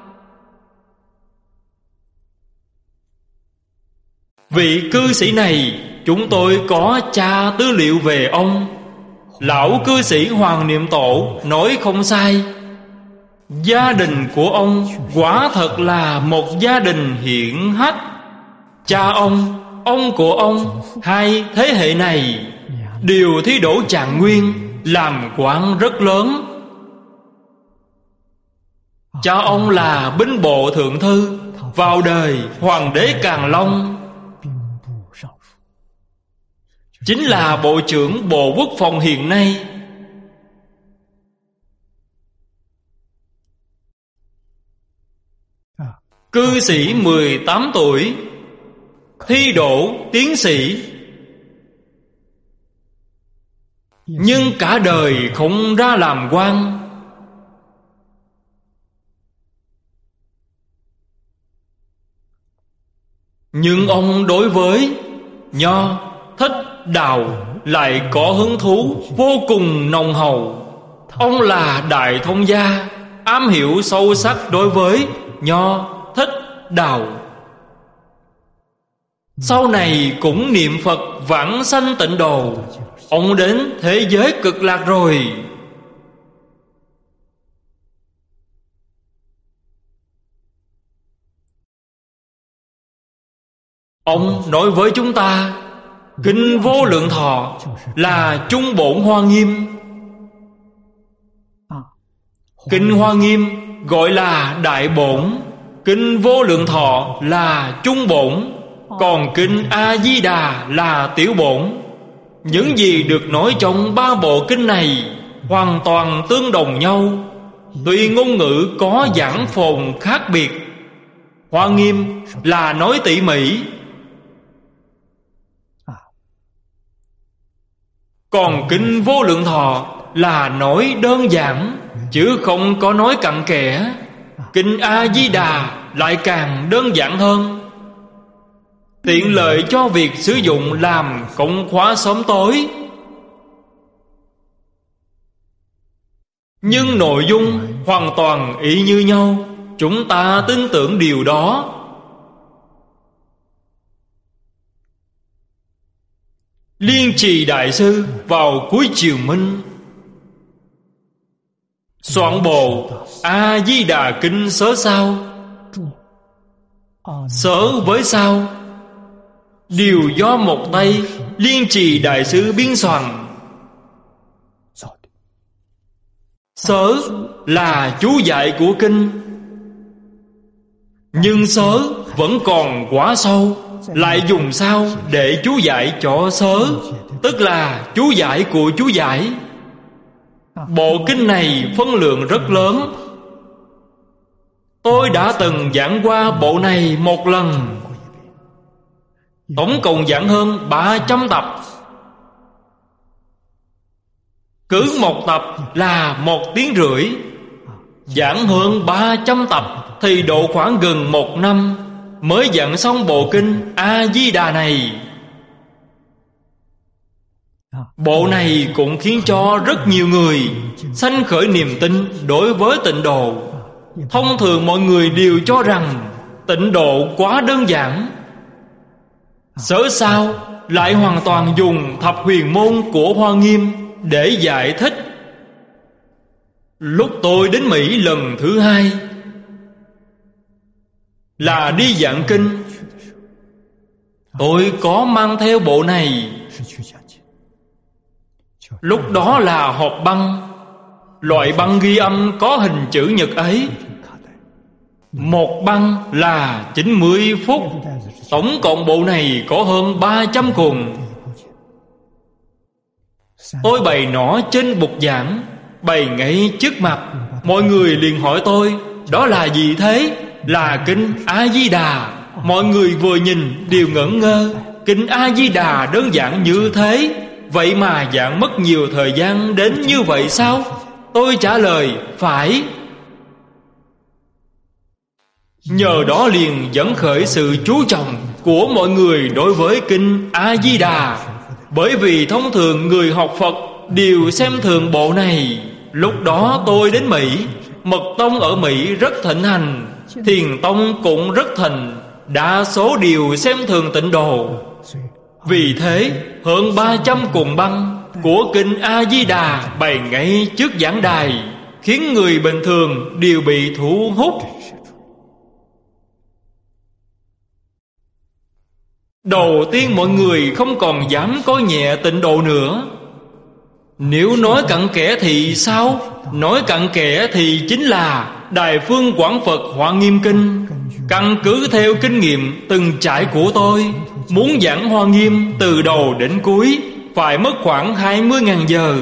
Vị cư sĩ này chúng tôi có tra tư liệu về ông. Lão cư sĩ Hoàng Niệm Tổ nói không sai. Gia đình của ông quả thật là một gia đình hiển hách. Cha ông, ông của ông, hai thế hệ này đều thí đỗ Trạng Nguyên, làm quan rất lớn. Cha ông là binh bộ thượng thư, vào đời Hoàng đế Càn Long, chính là Bộ trưởng Bộ Quốc phòng hiện nay. Cư sĩ mười tám tuổi, thi đỗ tiến sĩ, nhưng cả đời không ra làm quan. Nhưng ông đối với Nho, Thích, Đạo lại có hứng thú vô cùng nồng hậu. Ông là đại thông gia, am hiểu sâu sắc đối với Nho, Thích, Đạo. Sau này cũng niệm Phật vãng sanh tịnh độ. Ông đến thế giới cực lạc rồi. Ông nói với chúng ta Kinh Vô Lượng Thọ là trung bổn Hoa Nghiêm. Kinh Hoa Nghiêm gọi là Đại Bổn, Kinh Vô Lượng Thọ là Trung Bổn, còn Kinh A Di Đà là Tiểu Bổn. Những gì được nói trong ba bộ kinh này hoàn toàn tương đồng nhau, tuy ngôn ngữ có giảng phồn khác biệt. Hoa Nghiêm là nói tỉ mỉ, còn Kinh Vô Lượng Thọ là nói đơn giản, chứ không có nói cặn kẽ. Kinh A Di Đà lại càng đơn giản hơn, tiện lợi cho việc sử dụng làm công khóa sớm tối. Nhưng nội dung hoàn toàn y như nhau, chúng ta tin tưởng điều đó. Liên Trì Đại Sư vào cuối triều Minh soạn bộ A Di Đà Kinh Sớ Sao. Sớ với Sao đều do một tay Liên Trì Đại Sư biên soạn. Sớ là chú giải của kinh, nhưng sớ vẫn còn quá sâu, lại dùng sao để chú giải cho sớ, tức là chú giải của chú giải. Bộ kinh này phân lượng rất lớn. Tôi đã từng giảng qua bộ này một lần, tổng cộng giảng hơn ba trăm tập. Cứ một tập là một tiếng rưỡi, giảng hơn ba trăm tập thì độ khoảng gần một năm mới giảng xong bộ kinh A Di Đà này. Bộ này cũng khiến cho rất nhiều người sanh khởi niềm tin đối với tịnh độ. Thông thường mọi người đều cho rằng tịnh độ quá đơn giản. Sớ Sao lại hoàn toàn dùng thập huyền môn của Hoa Nghiêm để giải thích. Lúc tôi đến Mỹ lần thứ hai là đi giảng kinh, tôi có mang theo bộ này. Lúc đó là hộp băng, loại băng ghi âm có hình chữ nhật ấy. Một băng là chín mươi phút. Tổng cộng bộ này có hơn ba trăm cuộn. Tôi bày nó trên bục giảng, bày ngay trước mặt. Mọi người liền hỏi tôi, đó là gì thế? Là kinh A Di Đà. Mọi người vừa nhìn đều ngẩn ngơ. Kinh A Di Đà đơn giản như thế, vậy mà giảng mất nhiều thời gian đến như vậy sao? Tôi trả lời, phải. Nhờ đó liền dẫn khởi sự chú trọng của mọi người đối với kinh A Di Đà. Bởi vì thông thường người học Phật đều xem thường bộ này. Lúc đó tôi đến Mỹ, Mật tông ở Mỹ rất thịnh hành, Thiền tông cũng rất thịnh, đa số đều xem thường tịnh độ. Vì thế hơn ba trăm cuộn băng của kinh A Di Đà bày ngay trước giảng đài, khiến người bình thường đều bị thu hút. Đầu tiên mọi người không còn dám coi nhẹ tịnh độ nữa. Nếu nói cặn kẽ thì sao? Nói cặn kẽ thì chính là Đại Phương Quảng Phật Hoa Nghiêm Kinh. Căn cứ theo kinh nghiệm từng trải của tôi, muốn giảng Hoa Nghiêm từ đầu đến cuối phải mất khoảng hai mươi nghìn giờ.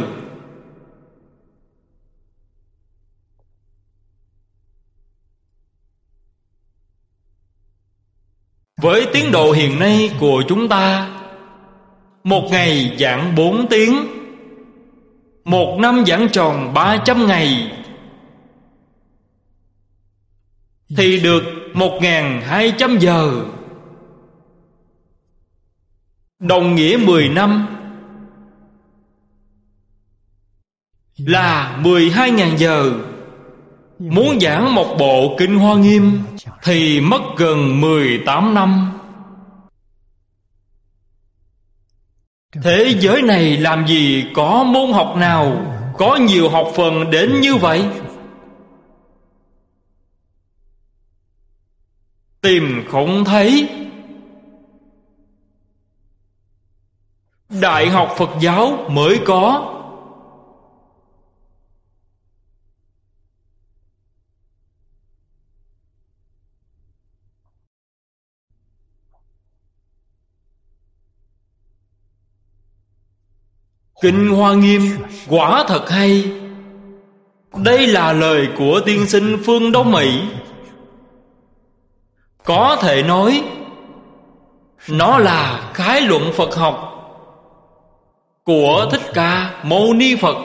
Với tiến độ hiện nay của chúng ta, một ngày giảng bốn tiếng, một năm giảng tròn ba trăm ngày, thì được một nghìn hai trăm giờ. Đồng nghĩa mười năm là mười hai nghìn giờ. Muốn giảng một bộ kinh Hoa Nghiêm thì mất gần mười tám năm. Thế giới này làm gì có môn học nào có nhiều học phần đến như vậy? Tìm không thấy. Đại học Phật giáo mới có. Kinh Hoa Nghiêm quả thật hay. Đây là lời của tiên sinh phương Đông Mỹ. Có thể nói nó là khái luận Phật học của Thích Ca Mâu Ni Phật.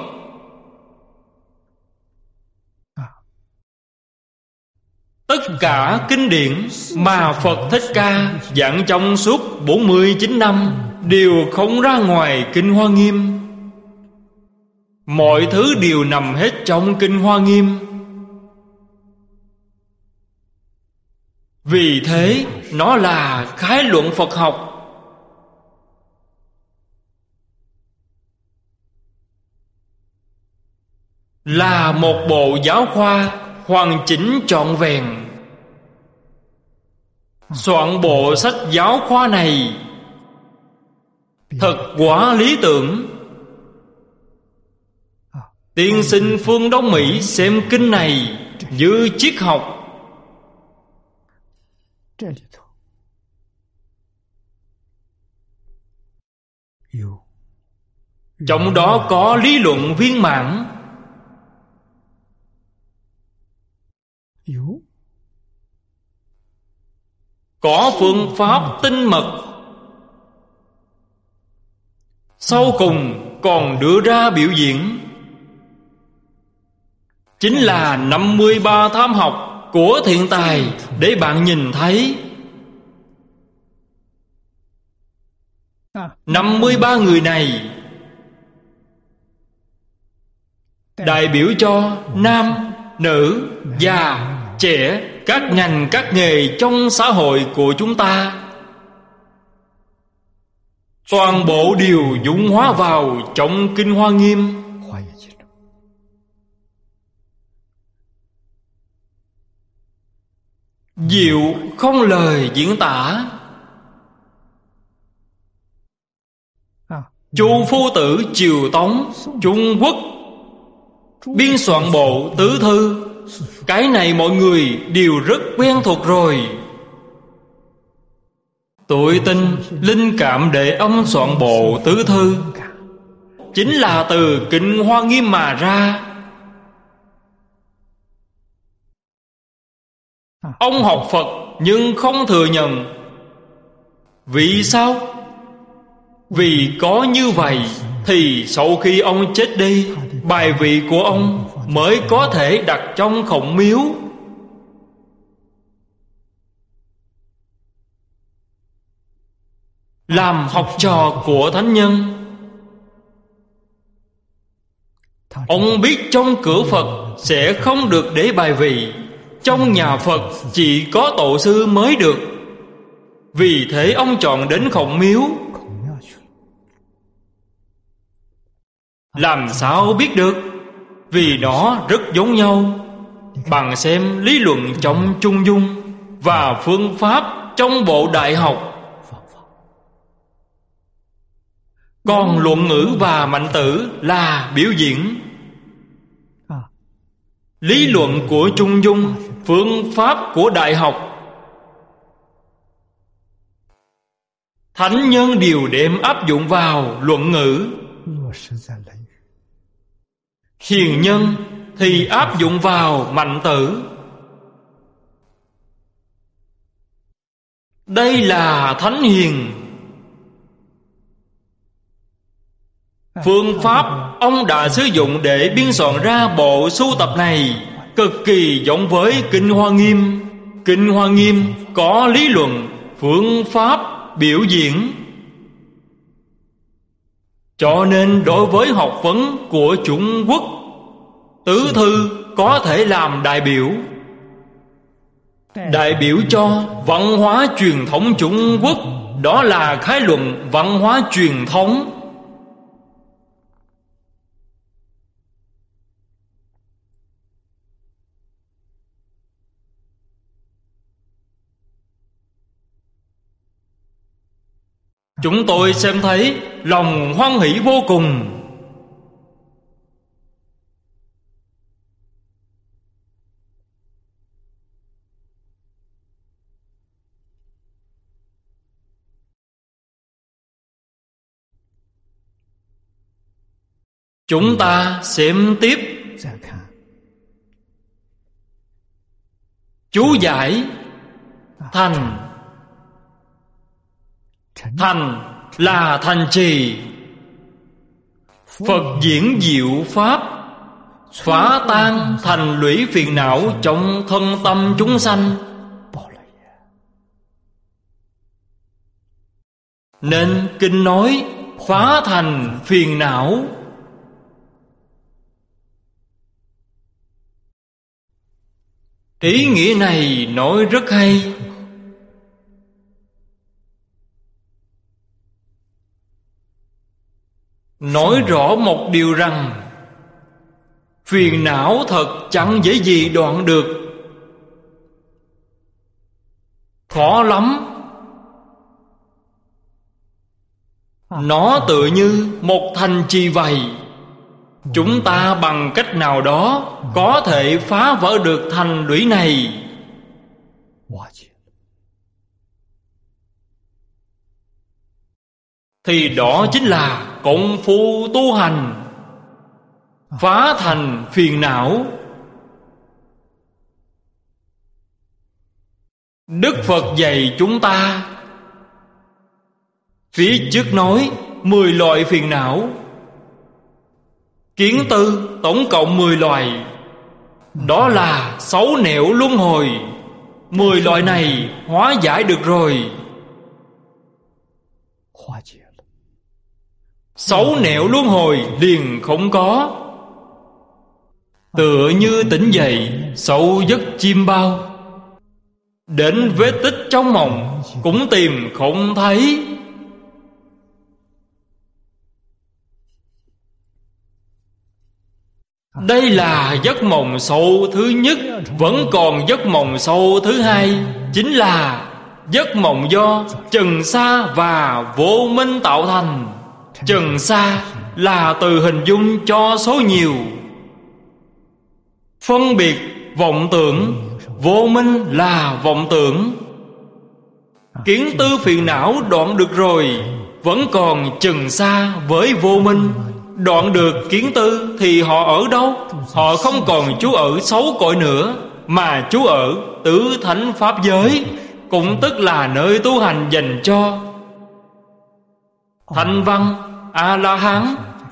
Tất cả kinh điển mà Phật Thích Ca giảng trong suốt bốn mươi chín năm đều không ra ngoài Kinh Hoa Nghiêm. Mọi thứ đều nằm hết trong Kinh Hoa Nghiêm. Vì thế nó là khái luận Phật học. Là một bộ giáo khoa hoàn chỉnh trọn vẹn. Soạn bộ sách giáo khoa này thật quá lý tưởng. Tiên sinh phương Đông Mỹ xem kinh này như triết học. Trong đó có lý luận viên mãn, có phương pháp tinh mật, sau cùng còn đưa ra biểu diễn. Chính là năm mươi ba tham học của thiện tài để bạn nhìn thấy. Năm mươi ba người này đại biểu cho nam, nữ, già, trẻ, các ngành các nghề trong xã hội của chúng ta. Toàn bộ đều dung hóa vào trong Kinh Hoa Nghiêm. Diệu không lời diễn tả. Chu Phu Tử Triều Tống Trung Quốc biên soạn bộ tứ thư. Cái này mọi người đều rất quen thuộc rồi. Tôi tin linh cảm để ông soạn bộ tứ thư chính là từ Kinh Hoa Nghiêm mà ra. Ông học Phật nhưng không thừa nhận. Vì sao? Vì có như vậy thì sau khi ông chết đi, bài vị của ông mới có thể đặt trong khổng miếu. Làm học trò của thánh nhân. Ông biết trong cửa Phật sẽ không được để bài vị. Trong nhà Phật chỉ có tổ sư mới được. Vì thế ông chọn đến khổng miếu. Làm sao biết được? Vì nó rất giống nhau. Bạn xem lý luận trong Trung Dung và phương pháp trong bộ đại học. Còn luận ngữ và mạnh tử là biểu diễn. Lý luận của Trung Dung, phương pháp của đại học, thánh nhân đều đem áp dụng vào luận ngữ. Hiền nhân thì áp dụng vào mạnh tử. Đây là thánh hiền. Phương pháp ông đã sử dụng để biên soạn ra bộ sưu tập này cực kỳ giống với Kinh Hoa Nghiêm. Kinh Hoa Nghiêm có lý luận, phương pháp, biểu diễn. Cho nên đối với học vấn của Trung Quốc, tứ thư có thể làm đại biểu. Đại biểu cho văn hóa truyền thống Trung Quốc. Đó là khái luận văn hóa truyền thống. Chúng tôi xem thấy lòng hoan hỷ vô cùng. Chúng ta xem tiếp chú giải. Thành. Thành là thành trì. Phật diễn diệu pháp, phá tan thành lũy phiền não trong thân tâm chúng sanh. Nên kinh nói phá thành phiền não. Ý nghĩa này nói rất hay. Nói rõ một điều rằng phiền não thật chẳng dễ gì đoạn được, khó lắm. Nó tựa như một thành trì vậy. Chúng ta bằng cách nào đó có thể phá vỡ được thành lũy này. Thì đó chính là công phu tu hành, phá thành phiền não. Đức Phật dạy chúng ta. Phía trước nói mười loại phiền não. Kiến tư tổng cộng mười loại. Đó là sáu nẻo luân hồi. Mười loại này hóa giải được rồi. Sáu nẻo luân hồi liền không có. Tựa như tỉnh dậy sâu giấc chim bao, đến vết tích trong mộng cũng tìm không thấy. Đây là giấc mộng sâu thứ nhất. Vẫn còn giấc mộng sâu thứ hai, chính là giấc mộng do trần sa và vô minh tạo thành. Trần sa là từ hình dung cho số nhiều, phân biệt vọng tưởng. Vô minh là vọng tưởng. Kiến tư phiền não đoạn được rồi, vẫn còn trần sa với vô minh. Đoạn được kiến tư thì họ ở đâu? Họ không còn trú ở sáu cõi nữa, mà trú ở tứ thánh pháp giới, cũng tức là nơi tu hành dành cho Thanh Văn, A-la-hán.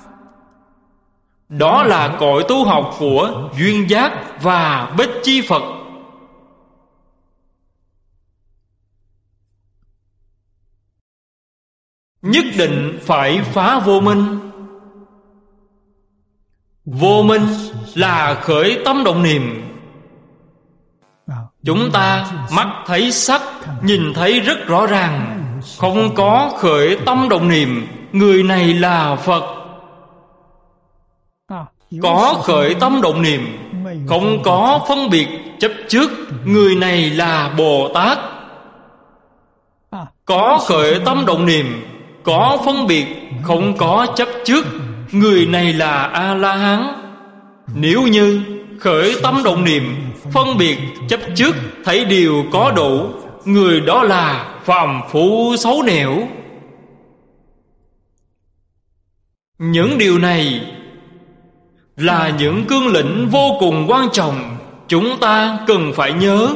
Đó là cõi tu học của duyên giác và Bích Chi Phật. Nhất định phải phá vô minh. Vô minh là khởi tâm động niệm. Chúng ta mắt thấy sắc, nhìn thấy rất rõ ràng. Không có khởi tâm động niệm, người này là Phật. Có khởi tâm động niệm, không có phân biệt chấp trước, người này là Bồ Tát. Có khởi tâm động niệm, có phân biệt, không có chấp trước, người này là A-la-hán. Nếu như khởi tâm động niệm, phân biệt, chấp trước, thấy điều có đủ, người đó là phàm phu xấu nẻo. Những điều này là những cương lĩnh vô cùng quan trọng, chúng ta cần phải nhớ.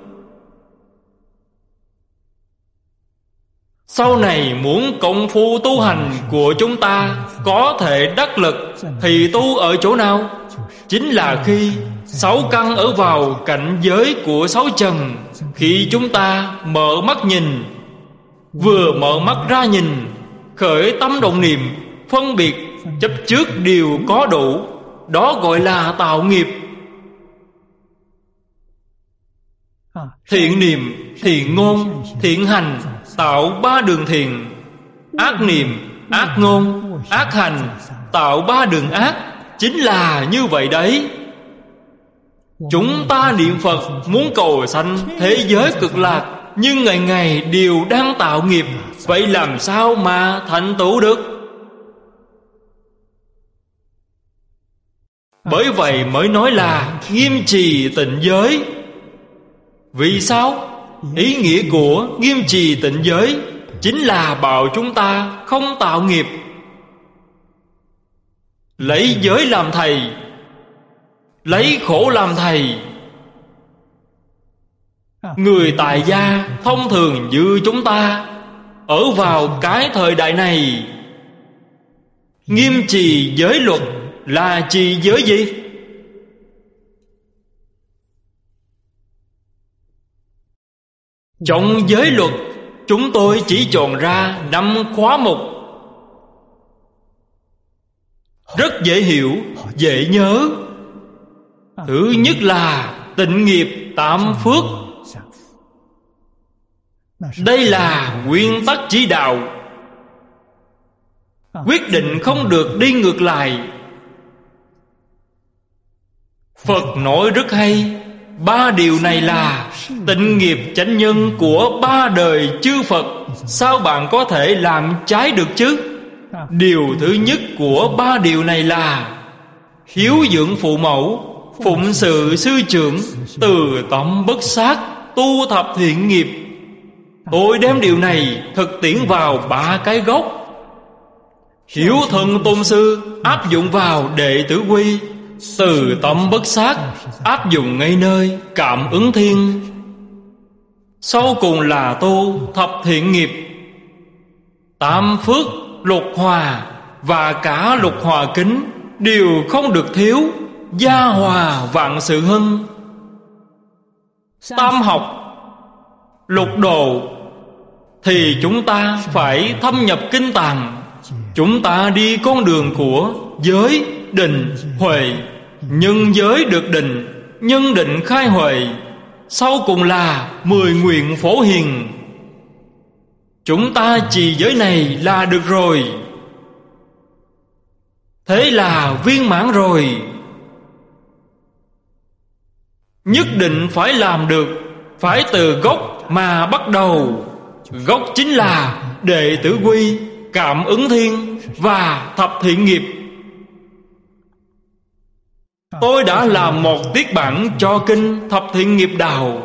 Sau này muốn công phu tu hành của chúng ta có thể đắc lực, thì tu ở chỗ nào? Chính là khi sáu căn ở vào cảnh giới của sáu trần. Khi chúng ta mở mắt nhìn, vừa mở mắt ra nhìn, khởi tâm động niệm, phân biệt, chấp trước đều có đủ, đó gọi là tạo nghiệp. Thiện niệm, thiện ngôn, thiện hành tạo ba đường thiện. Ác niệm, ác ngôn, ác hành tạo ba đường ác. Chính là như vậy đấy. Chúng ta niệm Phật muốn cầu sanh thế giới cực lạc, nhưng ngày ngày đều đang tạo nghiệp. Vậy làm sao mà thành tựu được? Bởi vậy mới nói là nghiêm trì tịnh giới. Vì sao? Ý nghĩa của nghiêm trì tịnh giới chính là bảo chúng ta không tạo nghiệp. lấy giới làm thầy, lấy khổ làm thầy. Người tại gia thông thường như chúng ta ở vào cái thời đại này, nghiêm trì giới luật là trì giới gì? Trong giới luật, chúng tôi chỉ chọn ra năm khóa mục, rất dễ hiểu, dễ nhớ. Thứ nhất là tịnh nghiệp tam phước. Đây là nguyên tắc chỉ đạo, quyết định không được đi ngược lại. Phật nói rất hay, ba điều này là tịnh nghiệp chánh nhân của ba đời chư Phật. Sao bạn có thể làm trái được chứ? Điều thứ nhất của ba điều này là hiếu dưỡng phụ mẫu, phụng sự sư trưởng, từ tâm bất sát, tu thập thiện nghiệp. Tôi đem điều này thực tiễn vào ba cái gốc. Hiếu thân tôn sư áp dụng vào đệ tử quy, từ tâm bất sát áp dụng ngay nơi cảm ứng thiên. Sau cùng là tu thập thiện nghiệp. Tam phước, lục hòa và cả lục hòa kính đều không được thiếu. Gia hòa vạn sự hưng. Tam học, lục độ thì chúng ta phải thâm nhập kinh tạng. Chúng ta đi con đường của giới, định, huệ. Nhân giới được định, nhân định khai huệ. Sau cùng là mười nguyện phổ hiền. Chúng ta trì giới này là được rồi. Thế là viên mãn rồi. Nhất định phải làm được, phải từ gốc mà bắt đầu. Gốc chính là đệ tử quy, cảm ứng thiên và thập thiện nghiệp. Tôi đã làm một tiết bản cho kinh Thập Thiện Nghiệp Đạo,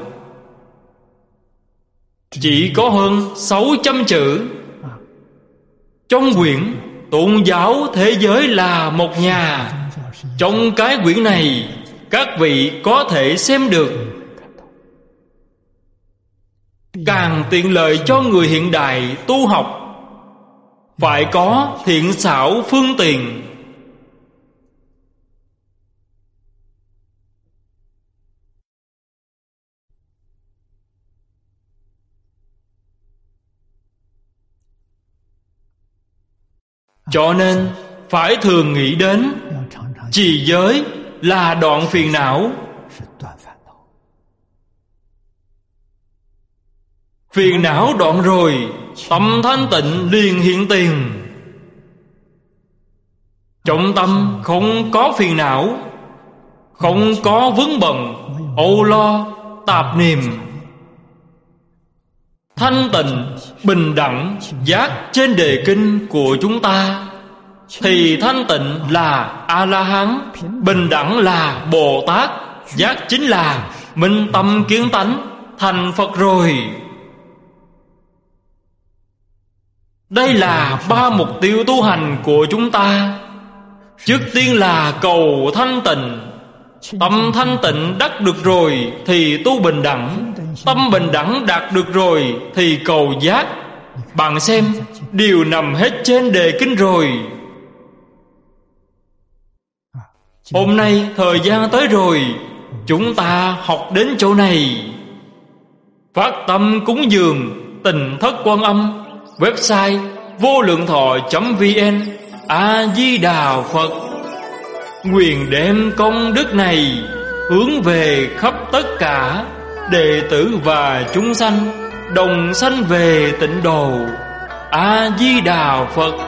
chỉ có hơn sáu trăm chữ. Trong quyển Tôn giáo thế giới là một nhà, trong cái quyển này các vị có thể xem được. Càng tiện lợi cho người hiện đại tu học, phải có thiện xảo phương tiện. Cho nên phải thường nghĩ đến trì giới là đoạn phiền não. Phiền não đoạn rồi, tâm thanh tịnh liền hiện tiền. Trong tâm không có phiền não, không có vướng bận, âu lo, tạp niệm. Thanh tịnh, bình đẳng, giác trên đề kinh của chúng ta, thì thanh tịnh là A-la-hán, bình đẳng là Bồ Tát, giác chính là minh tâm kiến tánh, thành Phật rồi. Đây là ba mục tiêu tu hành của chúng ta. Trước tiên là cầu thanh tịnh. Tâm thanh tịnh đắc được rồi thì tu bình đẳng. Tâm bình đẳng đạt được rồi thì cầu giác. Bạn xem, đều nằm hết trên đề kinh rồi. Hôm nay thời gian tới rồi, chúng ta học đến chỗ này. Phát tâm cúng dường Tịnh Thất Quan Âm. Website vô lượng thọ chấm vn. A Di Đà Phật. Nguyện đem công đức này hướng về khắp tất cả đệ tử và chúng sanh, đồng sanh về tịnh độ. A Di Đà Phật.